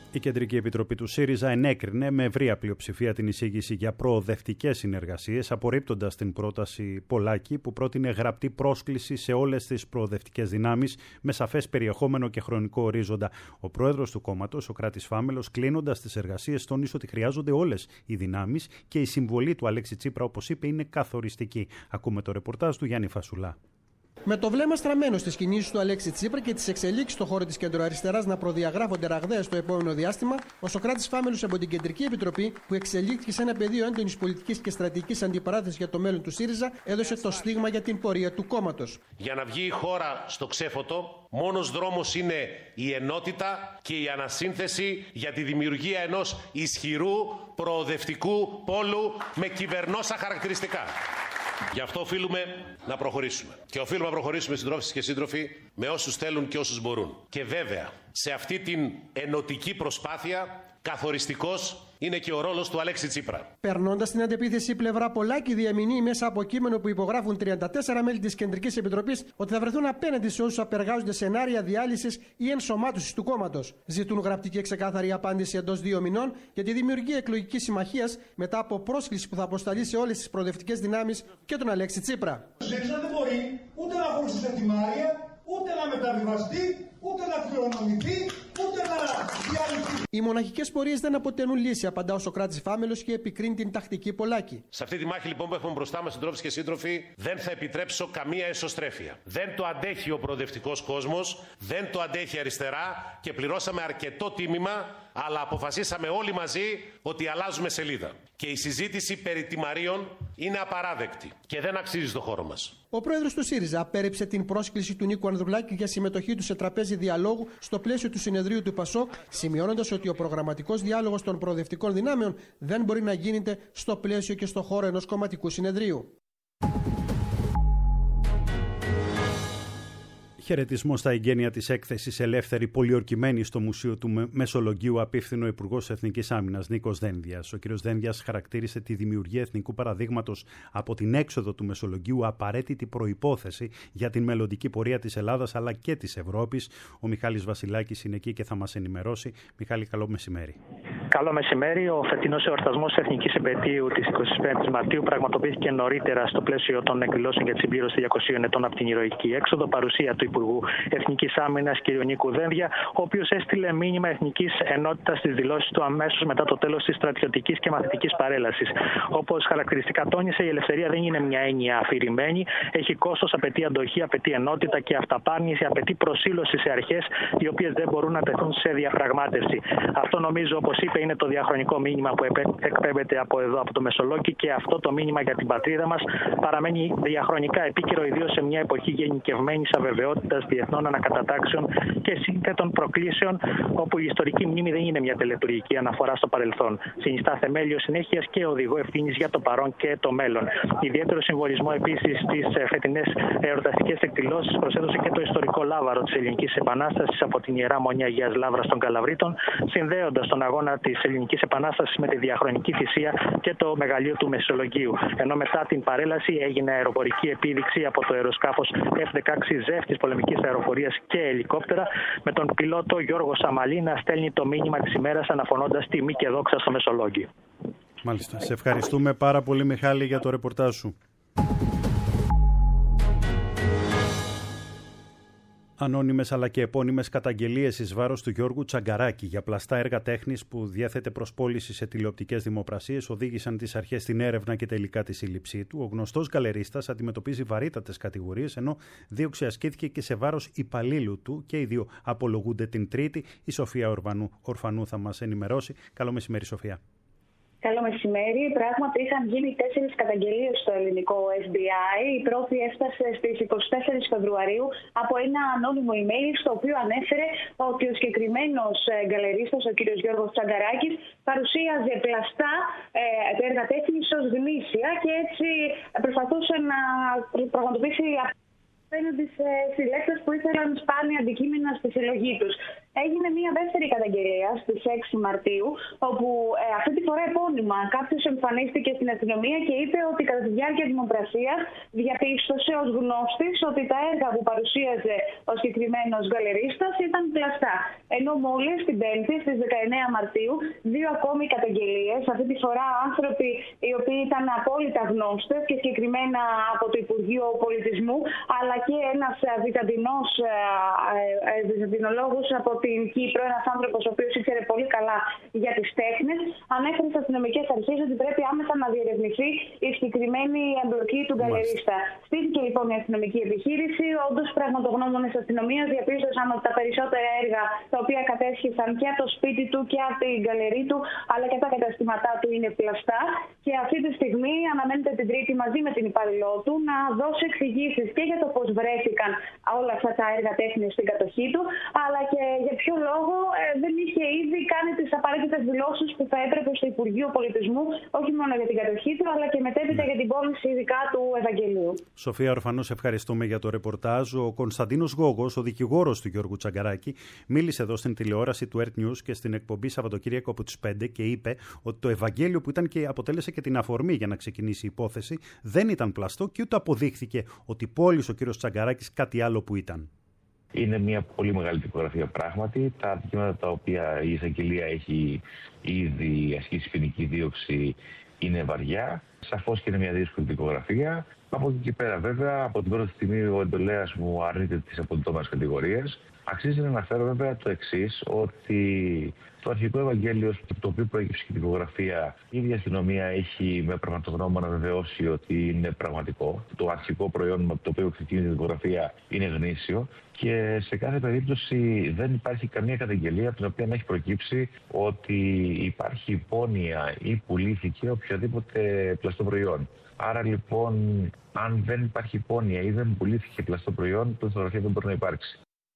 Η Κεντρική Επιτροπή του ΣΥΡΙΖΑ ενέκρινε με ευρεία πλειοψηφία την εισήγηση για προοδευτικές συνεργασίες, απορρίπτοντας την πρόταση Πολάκη που πρότεινε γραπτή πρόσκληση σε όλες τις προοδευτικές δυνάμεις με σαφές περιεχόμενο και χρονικό ορίζοντα. Ο πρόεδρος του κόμματος, ο Κράτης Φάμελος, κλείνοντας τις εργασίες, τόνισε ότι χρειάζονται όλες οι δυνάμεις και η συμβολή του Αλέξη Τσίπρα, όπως είπε, είναι καθοριστική. Ακούμε το ρεπορτάζ του Γιάννη Φασουλά. Με το βλέμμα στραμμένο στις κινήσεις του Αλέξη Τσίπρα και τις εξελίξεις στον χώρο της κεντροαριστεράς να προδιαγράφονται ραγδαία στο επόμενο διάστημα, ο Σωκράτης Φάμελος από την Κεντρική Επιτροπή, που εξελίχθηκε σε ένα πεδίο έντονης πολιτικής και στρατηγικής αντιπαράθεσης για το μέλλον του ΣΥΡΙΖΑ, έδωσε το στίγμα για την πορεία του κόμματος. Για να βγει η χώρα στο ξέφωτο, μόνος δρόμος είναι η ενότητα και η ανασύνθεση για τη δημιουργία ενός ισχυρού προοδευτικού πόλου με κυβερνόσα χαρακτηριστικά. Γι' αυτό οφείλουμε να προχωρήσουμε. Και οφείλουμε να προχωρήσουμε, συντρόφισσες και σύντροφοι, με όσους θέλουν και όσους μπορούν. Και βέβαια, σε αυτή την ενωτική προσπάθεια, καθοριστικός είναι και ο ρόλος του Αλέξη Τσίπρα. Περνώντας την αντεπίθεση, η πλευρά Πολάκη διαμηνύει μέσα από κείμενο που υπογράφουν 34 μέλη της Κεντρικής Επιτροπής ότι θα βρεθούν απέναντι σε όσους απεργάζονται σενάρια διάλυσης ή ενσωμάτωσης του κόμματος. Ζητούν γραπτή και ξεκάθαρη απάντηση εντός 2 μηνών για τη δημιουργία εκλογικής συμμαχίας μετά από πρόσκληση που θα αποσταλεί σε όλες τις προοδευτικές δυνάμεις και τον Αλέξη Τσίπρα. Ο ΣΥΡΙΖΑ δεν μπορεί ούτε να χωρίσει σε τιμάρια, ούτε να μεταβιβαστεί, ούτε να κληρονομηθεί, ούτε να διαλυθεί. Οι μοναχικές πορείες δεν αποτελούν λύση, απαντά ο Σωκράτης Φάμελος και επικρίνει την τακτική Πολάκη. Σε αυτή τη μάχη λοιπόν που έχουμε μπροστά μας, συντρόφισσες και σύντροφοι, δεν θα επιτρέψω καμία εσωστρέφεια. Δεν το αντέχει ο προοδευτικός κόσμος, δεν το αντέχει αριστερά και πληρώσαμε αρκετό τίμημα, αλλά αποφασίσαμε όλοι μαζί ότι αλλάζουμε σελίδα. Και η συζήτηση περί τιμαρίων είναι απαράδεκτη και δεν αξίζει στο χώρο μας. Ο πρόεδρος του ΣΥΡΙΖΑ απέρριψε την πρόσκληση του Νίκου Ανδρουλάκη για συμμετοχή του σε τραπέζι διαλόγου στο πλαίσιο του συνεδρίου του ΠΑΣΟΚ, σημειώνοντας ότι ο προγραμματικός διάλογος των προοδευτικών δυνάμεων δεν μπορεί να γίνεται στο πλαίσιο και στο χώρο ενός κομματικού συνεδρίου. Χαιρετισμό στα εγγένεια της έκθεσης Ελεύθερη πολιορκημένη στο Μουσείο του Μεσολογγίου απίφθινε ο Υπουργός Εθνικής Άμυνας Νίκος Δένδιας. Ο κ. Δένδιας χαρακτήρισε τη δημιουργία εθνικού παραδείγματος από την έξοδο του Μεσολογγίου απαραίτητη προϋπόθεση για την μελλοντική πορεία της Ελλάδας αλλά και της Ευρώπης. Ο Μιχάλης Βασιλάκης είναι εκεί και θα μας ενημερώσει. Μιχάλη, καλό μεσημέρι. Καλό μεσημέρι. Ο φετινός εορτασμός Εθνικής Επετείου της 25ης Μαρτίου πραγματοποιήθηκε νωρίτερα στο πλαίσιο των εκδηλώσεων για τη συμπλήρωση 200 ετών από την ηρωική έξοδο. Παρουσία του Υπουργού Εθνικής Άμυνας κ. Νίκου Δένδια, ο οποίος έστειλε μήνυμα εθνικής ενότητας στις δηλώσεις του αμέσως μετά το τέλος της στρατιωτικής και μαθητικής παρέλασης. Όπως χαρακτηριστικά τόνισε, η ελευθερία δεν είναι μια έννοια αφηρημένη. Έχει κόστος, απαιτεί αντοχή, απαιτεί ενότητα και αυταπάρνηση, απαιτεί προσήλωση σε αρχές οι οποίες δεν μπορούν να τεθούν σε διαπραγμάτευση. Αυτό νομίζω, όπως είπε, είναι το διαχρονικό μήνυμα που εκπέμπεται από εδώ, από το Μεσολόγγι, και αυτό το μήνυμα για την πατρίδα μας παραμένει διαχρονικά επίκαιρο, ιδίως σε μια εποχή γενικευμένης αβεβαιότητας, διεθνών ανακατατάξεων και σύνθετων προκλήσεων, όπου η ιστορική μνήμη δεν είναι μια τελετουργική αναφορά στο παρελθόν. Συνιστά θεμέλιο συνέχειας και οδηγό ευθύνης για το παρόν και το μέλλον. Ιδιαίτερο συμβολισμό επίσης στις φετινές εορταστικές εκδηλώσεις προσέδωσε και το ιστορικό λάβαρο της Ελληνικής Επανάστασης από την Ιερά Μονή Αγίας Λαύρας των Καλαβρίτων, συνδέοντας τον αγώνα της Ελληνικής Επανάστασης με τη διαχρονική θυσία και το μεγαλείο του Μεσολογγίου. Ενώ μετά την παρέλαση έγινε αεροπορική επίδειξη από το αεροσκάφος F-16Z της πολεμικής αεροφορίας και ελικόπτερα, με τον πιλότο Γιώργο Σαμαλή να στέλνει το μήνυμα της ημέρας αναφωνώντας τιμή και δόξα στο Μεσολόγγι. Μάλιστα. Σε ευχαριστούμε πάρα πολύ, Μιχάλη, για το ρεπορτάζ σου. Ανώνυμες αλλά και επώνυμες καταγγελίες εις βάρος του Γιώργου Τσαγκαράκη για πλαστά έργα τέχνης που διέθετε προς πώληση σε τηλεοπτικές δημοπρασίες οδήγησαν τις αρχές στην έρευνα και τελικά τη σύλληψή του. Ο γνωστός γκαλερίστας αντιμετωπίζει βαρύτατες κατηγορίες, ενώ δίωξη ασκήθηκε και σε βάρος υπαλλήλου του, και οι δύο απολογούνται την Τρίτη. Η Σοφία Ορφανού θα μας ενημερώσει. Καλό μεσημέρι, Σοφία. Καλό μεσημέρι. Πράγματι, είχαν γίνει 4 καταγγελίες στο ελληνικό FBI. Η πρώτη έφτασε στις 24 Φεβρουαρίου από ένα ανώνυμο email, στο οποίο ανέφερε ότι ο συγκεκριμένος γκαλερίστας, ο κύριος Γιώργος Τσαγκαράκης, παρουσίαζε πλαστά έργα τέχνης ως γνήσια και έτσι προσπαθούσε να πραγματοποιήσει απέναντι σε συλλέκτες που ήθελαν σπάνια αντικείμενα στη συλλογή τους. έγινε μια δεύτερη καταγγελία στις 6 Μαρτίου, όπου αυτή τη φορά επώνυμα κάποιος εμφανίστηκε στην αστυνομία και είπε ότι κατά τη διάρκεια δημοπρασίας διαπίστωσε ως γνώστης ότι τα έργα που παρουσίαζε ο συγκεκριμένος γκαλερίστας ήταν πλαστά. Ενώ μόλις την Πέμπτη, στις 19 Μαρτίου, 2 ακόμη καταγγελίες, αυτή τη φορά άνθρωποι οι οποίοι ήταν απόλυτα γνώστες και συγκεκριμένα από το Υπουργείο Πολιτισμού, αλλά και ένας βυζαντινολόγος από την Κύπρο, ένας άνθρωπος ο οποίος ήξερε πολύ καλά για τις τέχνες, ανέφερε στις αστυνομικές αρχές ότι πρέπει άμεσα να διερευνηθεί η συγκεκριμένη εμπλοκή του γκαλερίστα. Στήθηκε λοιπόν η αστυνομική επιχείρηση. Όντως, πραγματογνώμονες αστυνομίας διαπίστωσαν ότι τα περισσότερα έργα τα οποία κατέσχεσαν και από το σπίτι του και από την γκαλερί του, αλλά και τα καταστήματά του είναι πλαστά. Και αυτή τη στιγμή αναμένεται την Τρίτη μαζί με την υπαλληλό του να δώσει εξηγήσεις και για το πώς βρέθηκαν όλα αυτά τα έργα τέχνης στην κατοχή του, αλλά και για ποιο λόγο δεν είχε ήδη κάνει τις απαραίτητες δηλώσεις που θα έπρεπε στο Υπουργείο Πολιτισμού, όχι μόνο για την κατοχή του, αλλά και μετέπειτα για την πώληση ειδικά του Ευαγγελίου. Σοφία Ορφανός, ευχαριστούμε για το ρεπορτάζ. Ο Κωνσταντίνος Γόγος, ο δικηγόρος του Γιώργου Τσαγκαράκη, μίλησε εδώ στην τηλεόραση του Earth News και στην εκπομπή Σαββατοκύριακο από τις 5 και είπε ότι το Ευαγγέλιο που ήταν και αποτέλεσε και την αφορμή για να ξεκινήσει η υπόθεση δεν ήταν πλαστό και ούτε αποδείχθηκε ότι πώλησε ο κύριος Τσαγκαράκης κάτι άλλο που ήταν. Είναι μια πολύ μεγάλη τυπογραφία πράγματι. Τα αντικείμενα τα οποία η εισαγγελία έχει ήδη ασκήσει ποινική δίωξη είναι βαριά. Σαφώς και είναι μια δύσκολη τυπογραφία. Από εκεί και πέρα, βέβαια, από την πρώτη στιγμή ο εντολέας μου αρνείται τις αποδυτόμενες κατηγορίες. Αξίζει να αναφέρω βέβαια το εξής, ότι το αρχικό Ευαγγέλιο, το οποίο προέκυψε και η τυπογραφία, η ίδια αστυνομία έχει με πραγματογνώμονα βεβαιώσει ότι είναι πραγματικό. Το αρχικό προϊόν με το οποίο ξεκίνησε η τυπογραφία είναι γνήσιο και σε κάθε περίπτωση δεν υπάρχει καμία καταγγελία από την οποία να έχει προκύψει ότι υπάρχει υπόνοια ή πουλήθηκε οποιοδήποτε πλαστό προϊόν. Άρα λοιπόν, αν δεν υπάρχει υπόνοια ή δεν πουλήθηκε πλαστό προϊόν, το φωτογραφία δεν μπορεί να υπάρξει.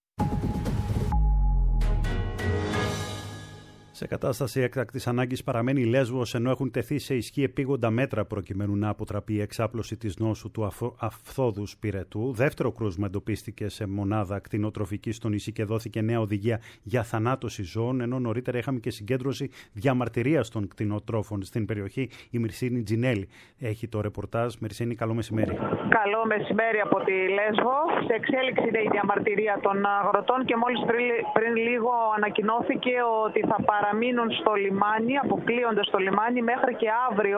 Σε κατάσταση έκτακτης ανάγκης παραμένει η Λέσβος, ενώ έχουν τεθεί σε ισχύ επίγοντα μέτρα προκειμένου να αποτραπεί η εξάπλωση της νόσου του αφθόδους πυρετού. Δεύτερο κρούσμα εντοπίστηκε σε μονάδα κτηνοτροφική στο νησί και δόθηκε νέα οδηγία για θανάτωση ζώων, ενώ νωρίτερα είχαμε και συγκέντρωση διαμαρτυρίας των κτηνοτρόφων στην περιοχή. Η Μυρσίνη Τζινέλη έχει το ρεπορτάζ. Μυρσίνη, καλό μεσημέρι. Καλό μεσημέρι από τη Λέσβο. Σε εξέλιξη είναι η διαμαρτυρία των αγροτών και μόλις πριν λίγο ανακοινώθηκε ότι θα παραμείνουν στο λιμάνι, αποκλείονται στο λιμάνι μέχρι και αύριο.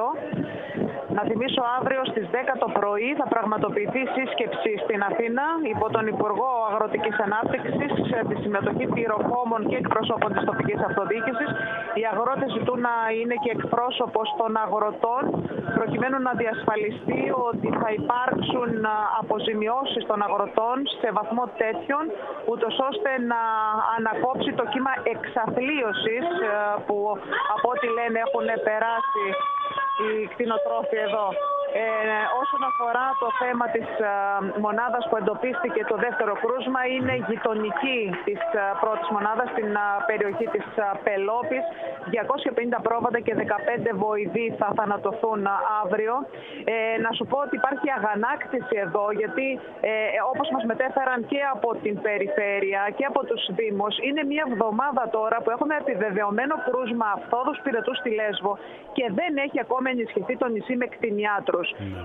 Να θυμίσω, αύριο στις 10 το πρωί θα πραγματοποιηθεί σύσκεψη στην Αθήνα υπό τον Υπουργό Αγροτικής Ανάπτυξης σε τη συμμετοχή πυροκόμων και εκπροσώπων της τοπικής αυτοδιοίκησης. Οι αγρότες ζητούν να είναι και εκπρόσωπος των αγροτών προκειμένου να διασφαλιστεί ότι θα υπάρξουν αποζημιώσεις των αγροτών σε βαθμό τέτοιον, ούτως ώστε να ανακόψει το κύμα εξαθλίωσης που από ό,τι λένε έχουν περάσει οι κτηνοτρόφοι εδώ. Όσον αφορά το θέμα της μονάδας που εντοπίστηκε το δεύτερο κρούσμα, είναι γειτονική της πρώτης μονάδας στην περιοχή της Πελόπης. 250 πρόβατα και 15 βοηδοί θα θανατωθούν αύριο. Να σου πω ότι υπάρχει αγανάκτηση εδώ, γιατί όπως μας μετέφεραν και από την περιφέρεια και από τους Δήμους, είναι μια εβδομάδα τώρα που έχουμε επιβεβαιωμένο κρούσμα αφθόδους πυρετού στη Λέσβο και δεν έχει ακόμα ενισχυθεί το νησί με κτηνιάτρους.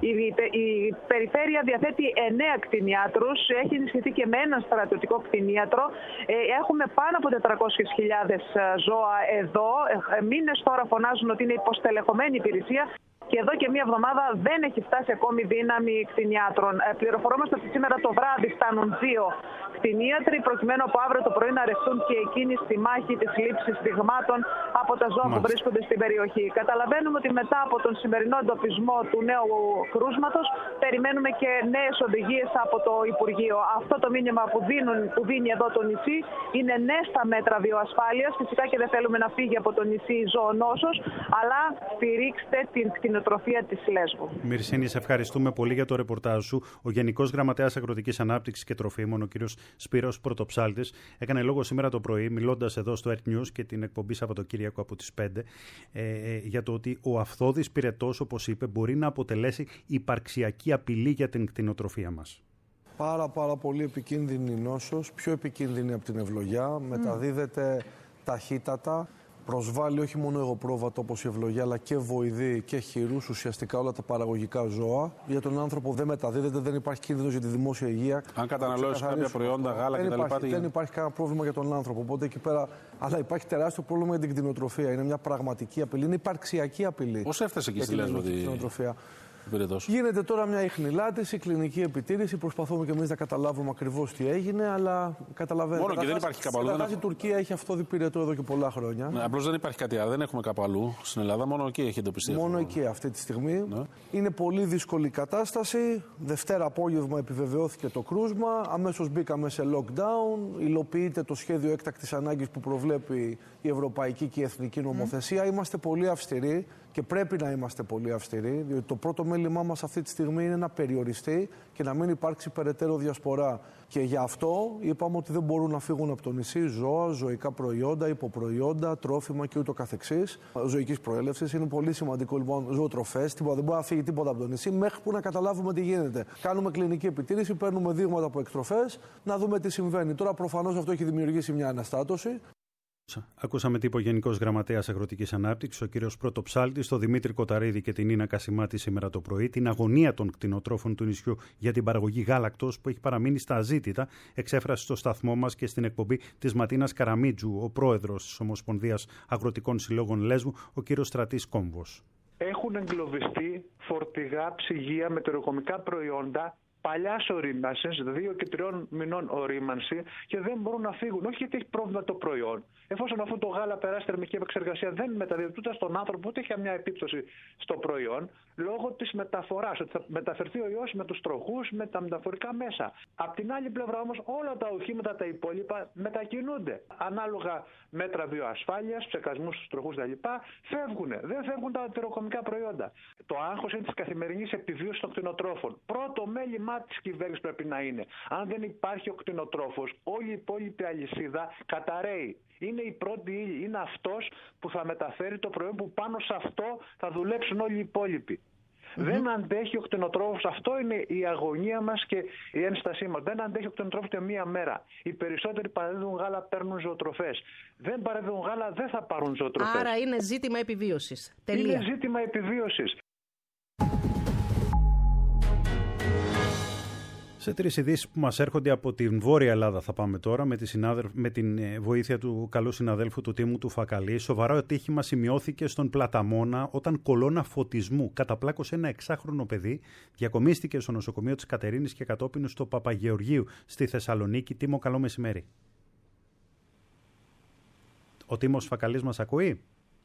Η περιφέρεια διαθέτει 9 κτηνιάτρους, έχει ενισχυθεί και με έναν στρατιωτικό κτηνίατρο. Έχουμε πάνω από 400.000 ζώα εδώ. Μήνες τώρα φωνάζουν ότι είναι υποστελεχωμένη υπηρεσία. Και εδώ και μία εβδομάδα δεν έχει φτάσει ακόμη δύναμη κτηνιάτρων. Πληροφορόμαστε ότι σήμερα το βράδυ φτάνουν 2 κτηνίατροι, προκειμένου από αύριο το πρωί να ρεχθούν και εκείνοι στη μάχη της λήψης δειγμάτων από τα ζώα που βρίσκονται στην περιοχή. Καταλαβαίνουμε ότι μετά από τον σημερινό εντοπισμό του νέου κρούσματος, περιμένουμε και νέες οδηγίες από το Υπουργείο. Αυτό το μήνυμα που δίνει εδώ το νησί είναι ναι στα μέτρα βιοασφάλειας. Φυσικά και δεν θέλουμε να φύγει από το νησί η ζωονόσος, αλλά στηρίξτε την κτηνοτροφία της Λέσβου. Μυρσίνη, σε ευχαριστούμε πολύ για το ρεπορτάζ σου. Ο Γενικός Γραμματέας Αγροτικής Ανάπτυξης και Τροφίμων, ο κ. Σπύρος Πρωτοψάλτης, έκανε λόγο σήμερα το πρωί, μιλώντας εδώ στο Earth News και την εκπομπή Σαββατοκύριακο από τις 5, για το ότι ο αφθόδης πυρετός, όπως είπε, μπορεί να αποτελέσει υπαρξιακή απειλή για την κτηνοτροφία μας. πάρα πολύ επικίνδυνη νόσος, πιο επικίνδυνη από την ευλογιά, μεταδίδεται ταχύτατα, προσβάλλει όχι μόνο εγωπρόβατο όπως η ευλογιά, αλλά και βοηδή και χειρούς, ουσιαστικά όλα τα παραγωγικά ζώα. Για τον άνθρωπο δεν μεταδίδεται, δεν υπάρχει κίνδυνος για τη δημόσια υγεία. Αν καταναλώσει κάποια προϊόντα, γάλα κτλ. Δεν υπάρχει κανένα πρόβλημα για τον άνθρωπο. Οπότε εκεί πέρα. Αλλά υπάρχει τεράστιο πρόβλημα για την κτηνοτροφία. Είναι μια πραγματική απειλή, είναι υπαρξιακή απειλή. Πώς έφτασε εκεί στη Λέσβο η κτηνοτροφία? Γίνεται τώρα μια ιχνηλάτηση, κλινική επιτήρηση. Προσπαθούμε και εμείς να καταλάβουμε ακριβώς τι έγινε, αλλά καταλαβαίνετε. Μόνο και δεν υπάρχει κάπου αλλού. Η Τουρκία έχει αυτό διπηρετό εδώ και πολλά χρόνια. Ναι, απλώς δεν υπάρχει κάτι άλλο. Δεν έχουμε κάπου αλλού στην Ελλάδα. Μόνο εκεί έχει εντοπιστεί. Μόνο εκεί αυτή τη στιγμή. Ναι. Είναι πολύ δύσκολη κατάσταση. Δευτέρα απόγευμα επιβεβαιώθηκε το κρούσμα. Αμέσως μπήκαμε σε lockdown. Υλοποιείται το σχέδιο έκτακτης ανάγκης που προβλέπει η ευρωπαϊκή και η εθνική νομοθεσία. Είμαστε πολύ αυστηροί και πρέπει να είμαστε πολύ αυστηροί, διότι το πρώτο μέλημά μας αυτή τη στιγμή είναι να περιοριστεί και να μην υπάρξει περαιτέρω διασπορά. Και γι' αυτό είπαμε ότι δεν μπορούν να φύγουν από το νησί ζώα, ζωικά προϊόντα, υποπροϊόντα, τρόφιμα και ούτω καθεξής. Ζωικής προέλευσης. Είναι πολύ σημαντικό λοιπόν ζωοτροφές. Δεν μπορεί να φύγει τίποτα από το νησί μέχρι που να καταλάβουμε τι γίνεται. Κάνουμε κλινική επιτήρηση, παίρνουμε δείγματα από εκτροφές, να δούμε τι συμβαίνει. Τώρα προφανώς αυτό έχει δημιουργήσει μια αναστάτωση. Ακούσαμε τι είπε ο Γενικός Γραμματέας Αγροτικής Ανάπτυξης, ο κύριος Πρωτοψάλτης, τον Δημήτρη Κοταρίδη και την Νίνα Κασιμάτη σήμερα το πρωί, την αγωνία των κτηνοτρόφων του νησιού για την παραγωγή γάλακτος που έχει παραμείνει στα αζήτητα, εξέφρασε στο σταθμό μας και στην εκπομπή της Ματίνας Καραμίτζου ο πρόεδρος της Ομοσπονδίας Αγροτικών Συλλόγων Λέσβου, ο κύριος Στρατής Κόμβος. Έχουν εγκλωβιστεί φορτηγά, ψυγεία, μετεωροκομικά προϊόντα παλιάς ορίμανσης, 2 και 3 μηνών ορίμανση, και δεν μπορούν να φύγουν. Όχι γιατί έχει πρόβλημα το προϊόν. Εφόσον αυτό το γάλα περάσει θερμική επεξεργασία, δεν μεταδίδεται ούτε στον άνθρωπο, ούτε έχει μια επίπτωση στο προϊόν, λόγω της μεταφοράς. Ότι θα μεταφερθεί ο ιός με τους τροχούς, με τα μεταφορικά μέσα. Απ' την άλλη πλευρά όμως, όλα τα οχήματα τα υπόλοιπα μετακινούνται. Ανάλογα μέτρα βιοασφάλειας, ψεκασμούς στους τροχούς κτλ. Φεύγουν. Δεν φεύγουν τα εντεροκομικά προϊόντα. Το άγχος είναι της καθημερινής επιβίωσης των κτηνοτρόφων. Πρώτο μέλημά της κυβέρνησης πρέπει να είναι. Αν δεν υπάρχει ο κτηνοτρόφος, όλη η υπόλοιπη αλυσίδα καταρρέει. Είναι η πρώτη ύλη. Είναι αυτός που θα μεταφέρει το προϊόν, που πάνω σε αυτό θα δουλέψουν όλοι οι υπόλοιποι. Δεν αντέχει ο κτηνοτρόφος. Αυτό είναι η αγωνία μας και η ένστασή μας. Δεν αντέχει ο κτηνοτρόφος ούτε μία μέρα. Οι περισσότεροι παραδίδουν γάλα, παίρνουν ζωοτροφές. Δεν παραδίδουν γάλα, δεν θα πάρουν ζωοτροφές. Άρα είναι ζήτημα επιβίωσης. Τελεία. Είναι ζήτημα επιβίωσης. Σε 3 ειδήσεις που μας έρχονται από την Βόρεια Ελλάδα θα πάμε τώρα με την βοήθεια του καλού συναδέλφου του Τίμου του Φακαλή. Σοβαρό ατύχημα σημειώθηκε στον Πλαταμόνα όταν κολόνα φωτισμού καταπλάκωσε ένα 6χρονο παιδί, διακομίστηκε στο νοσοκομείο της Κατερίνης και κατόπιν στο Παπαγεωργίου στη Θεσσαλονίκη. Τίμο, καλό μεσημέρι. Ο Τίμος Φακαλής μας ακούει?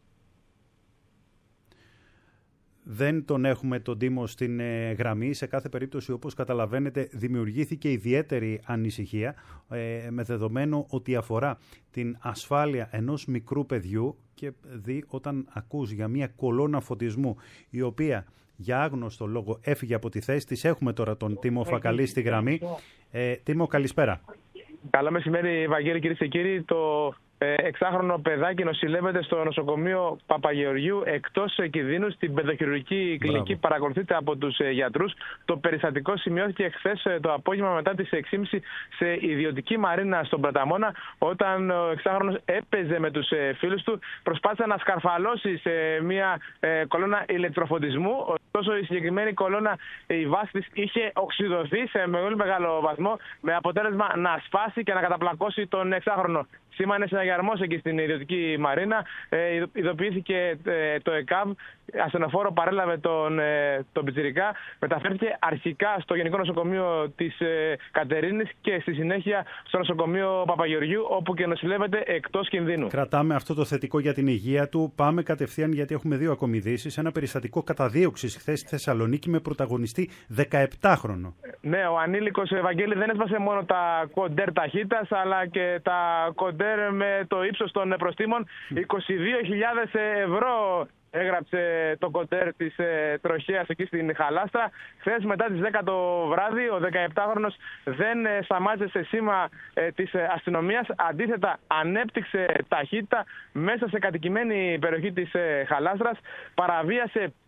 Δεν τον έχουμε τον Τίμο στην γραμμή. Σε κάθε περίπτωση, όπως καταλαβαίνετε, δημιουργήθηκε ιδιαίτερη ανησυχία με δεδομένο ότι αφορά την ασφάλεια ενός μικρού παιδιού και δει όταν ακούς για μια κολόνα φωτισμού η οποία για άγνωστο λόγο έφυγε από τη θέση της. Έχουμε τώρα τον Τίμο Φακαλή στη γραμμή. Τίμο, καλησπέρα. Καλό μεσημέρι, Βαγγέλη, κυρίες και κύριοι. Το 6χρονο παιδάκι νοσηλεύεται στο νοσοκομείο Παπαγεωργίου εκτός κινδύνου στην παιδοχειρουργική κλινική. Παρακολουθείται από τους γιατρούς. Το περιστατικό σημειώθηκε χθες το απόγευμα μετά τις 6.30 σε ιδιωτική μαρίνα στον Πλαταμόνα, όταν ο 6χρονος έπαιζε με τους φίλους του. Προσπάθησε να σκαρφαλώσει σε μια κολόνα ηλεκτροφωτισμού. Ωστόσο, η συγκεκριμένη κολόνα, η βάση της είχε οξυδωθεί σε πολύ μεγάλο βαθμό, με αποτέλεσμα να σπάσει και να καταπλακώσει τον 6χρονο. Σήμανε συναγερμός εκεί στην ιδιωτική μαρίνα. Ειδοποιήθηκε το ΕΚΑΒ. Ασθενοφόρο παρέλαβε τον πιτσιρικά. Μεταφέρθηκε αρχικά στο Γενικό Νοσοκομείο της Κατερίνης και στη συνέχεια στο νοσοκομείο Παπαγεωργίου, όπου και νοσηλεύεται εκτός κινδύνου. Κρατάμε αυτό το θετικό για την υγεία του. Πάμε κατευθείαν, γιατί έχουμε 2 ακόμη ειδήσεις. Ένα περιστατικό καταδίωξης χθες στη Θεσσαλονίκη με πρωταγωνιστή 17χρονο. Ναι, ο ανήλικος Ευαγγέλη δεν έσπασε μόνο τα κοντέρ ταχύτητας, αλλά και τα κοντέρ με το ύψος των προστίμων. 22.000 ευρώ έγραψε το κοντέρ της τροχέας εκεί στην Χαλάστρα. Χθες μετά τις 10 το βράδυ ο 17χρονος δεν σταμάτησε σε σήμα της αστυνομίας. Αντίθετα, ανέπτυξε ταχύτητα μέσα σε κατοικημένη περιοχή της Χαλάστρας. Παραβίασε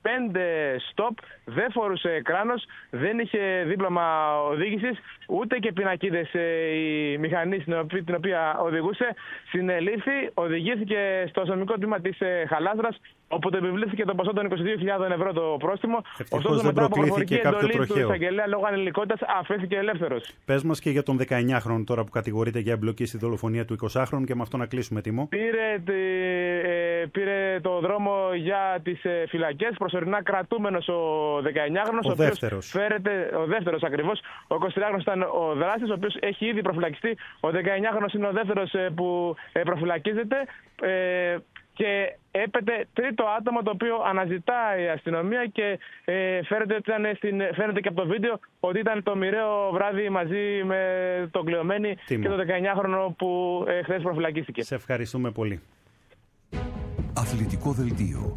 5 στοπ, δεν φορούσε κράνος, δεν είχε δίπλωμα οδήγησης, ούτε και πινακίδες η μηχανή την οποία οδηγούσε. Συνελήφθη, οδηγήθηκε στο αστυνομικό τμήμα της Χαλάστρας, όπου το επιβλήθηκε το ποσό των 22.000 ευρώ το πρόστιμο. Ωστόσο, μετά από προφορική εντολή του εισαγγελέα λόγω ανηλικότητας, αφέθηκε ελεύθερος. Πες μας και για τον 19χρονο τώρα που κατηγορείται για εμπλοκή στη δολοφονία του 20χρονου και με αυτό να κλείσουμε, Τίμο. Πήρε το δρόμο για τις φυλακές, προσωρινά κρατούμενος ο 19χρονος. Ο δεύτερος ακριβώς. Ο 23χρονος ήταν ο δράστης, ο οποίος έχει ήδη προφυλακιστεί. Ο 19χρονος είναι ο δεύτερος που προφυλακίζεται. Και έπεται τρίτο άτομο το οποίο αναζητά η αστυνομία και φαίνεται και από το βίντεο ότι ήταν το μοιραίο βράδυ μαζί με τον κλεωμένη και τον 19χρονο που χθες προφυλακίστηκε. Σε ευχαριστούμε πολύ. Αθλητικό δελτίο.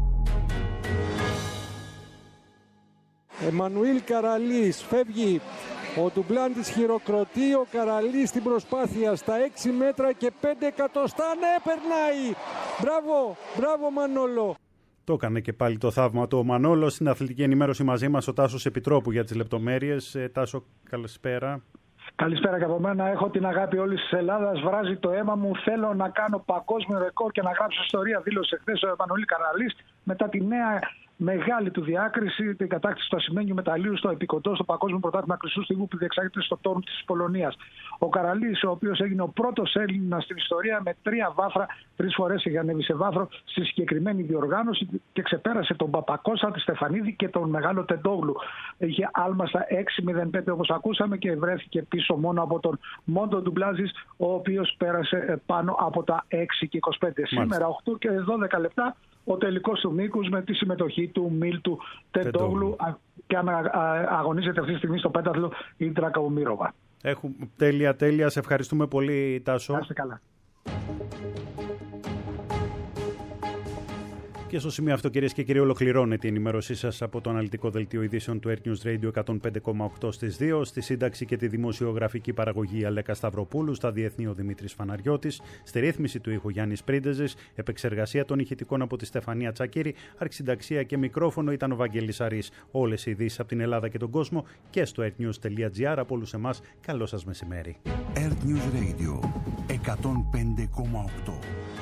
Εμμανουήλ Καραλής φεύγει. Ο Ντουμπλάντης χειροκροτεί, ο Καραλής στην προσπάθεια στα 6 μέτρα και 5 εκατοστά. Ναι, περνάει! Μπράβο Μανόλο! Το έκανε και πάλι το θαύμα του ο Μανόλος. Στην αθλητική ενημέρωση μαζί μας ο Τάσος Επιτρόπου για τις λεπτομέρειες. Τάσο, καλησπέρα. Καλησπέρα και από μένα. Έχω την αγάπη όλης της Ελλάδας. Βράζει το αίμα μου. Θέλω να κάνω παγκόσμιο ρεκόρ και να γράψω ιστορία. Δήλωσε χθες ο Εμμανουήλ Καραλής μετά τη νέα μεγάλη του διάκριση, την κατάκτηση του ασημένιου μεταλλίου στο επικοντό στο Παγκόσμιο Πρωτάθλημα Χρυσού Στίβου που διεξάγεται στο Τόρν της Πολωνίας. Ο Καραλής, ο οποίος έγινε ο πρώτος Έλληνας στην ιστορία με 3 βάθρα, 3 φορές είχε ανέβει σε βάθρο στη συγκεκριμένη διοργάνωση και ξεπέρασε τον Παπακώστα, τη Στεφανίδη και τον μεγάλο Τεντόγλου. Είχε άλμα στα 6.05 όπως ακούσαμε και βρέθηκε πίσω μόνο από τον Μόντο Ντουμπλάζης, ο οποίος πέρασε πάνω από τα 6.25. Σήμερα 8 και 12 λεπτά ο τελικός του μήκους με τη συμμετοχή του Μίλτου Τεντόγλου και αγωνίζεται αυτή τη στιγμή στο πένταθλο η Ντρακαουμίροβα. Τέλεια. Σε ευχαριστούμε πολύ, Τάσο. Να είστε καλά. Και στο σημείο αυτό, κυρίες και κύριοι, ολοκληρώνεται η ενημέρωσή σας από το αναλυτικό δελτίο ειδήσεων του Earth News Radio 105,8 στις 2. Στη σύνταξη και τη δημοσιογραφική παραγωγή Αλέκα Σταυροπούλου, στα διεθνή ο Δημήτρης Φαναριώτης, στη ρύθμιση του ήχου Γιάννης Πρίντεζης, επεξεργασία των ηχητικών από τη Στεφανία Τσακύρη, αρχισυνταξία και μικρόφωνο ήταν ο Βαγγέλης Αρής. Όλες οι ειδήσεις από την Ελλάδα και τον κόσμο και στο earthnews.gr. Από όλους εμάς, καλό σας μεσημέρι. Earth News Radio 105,8.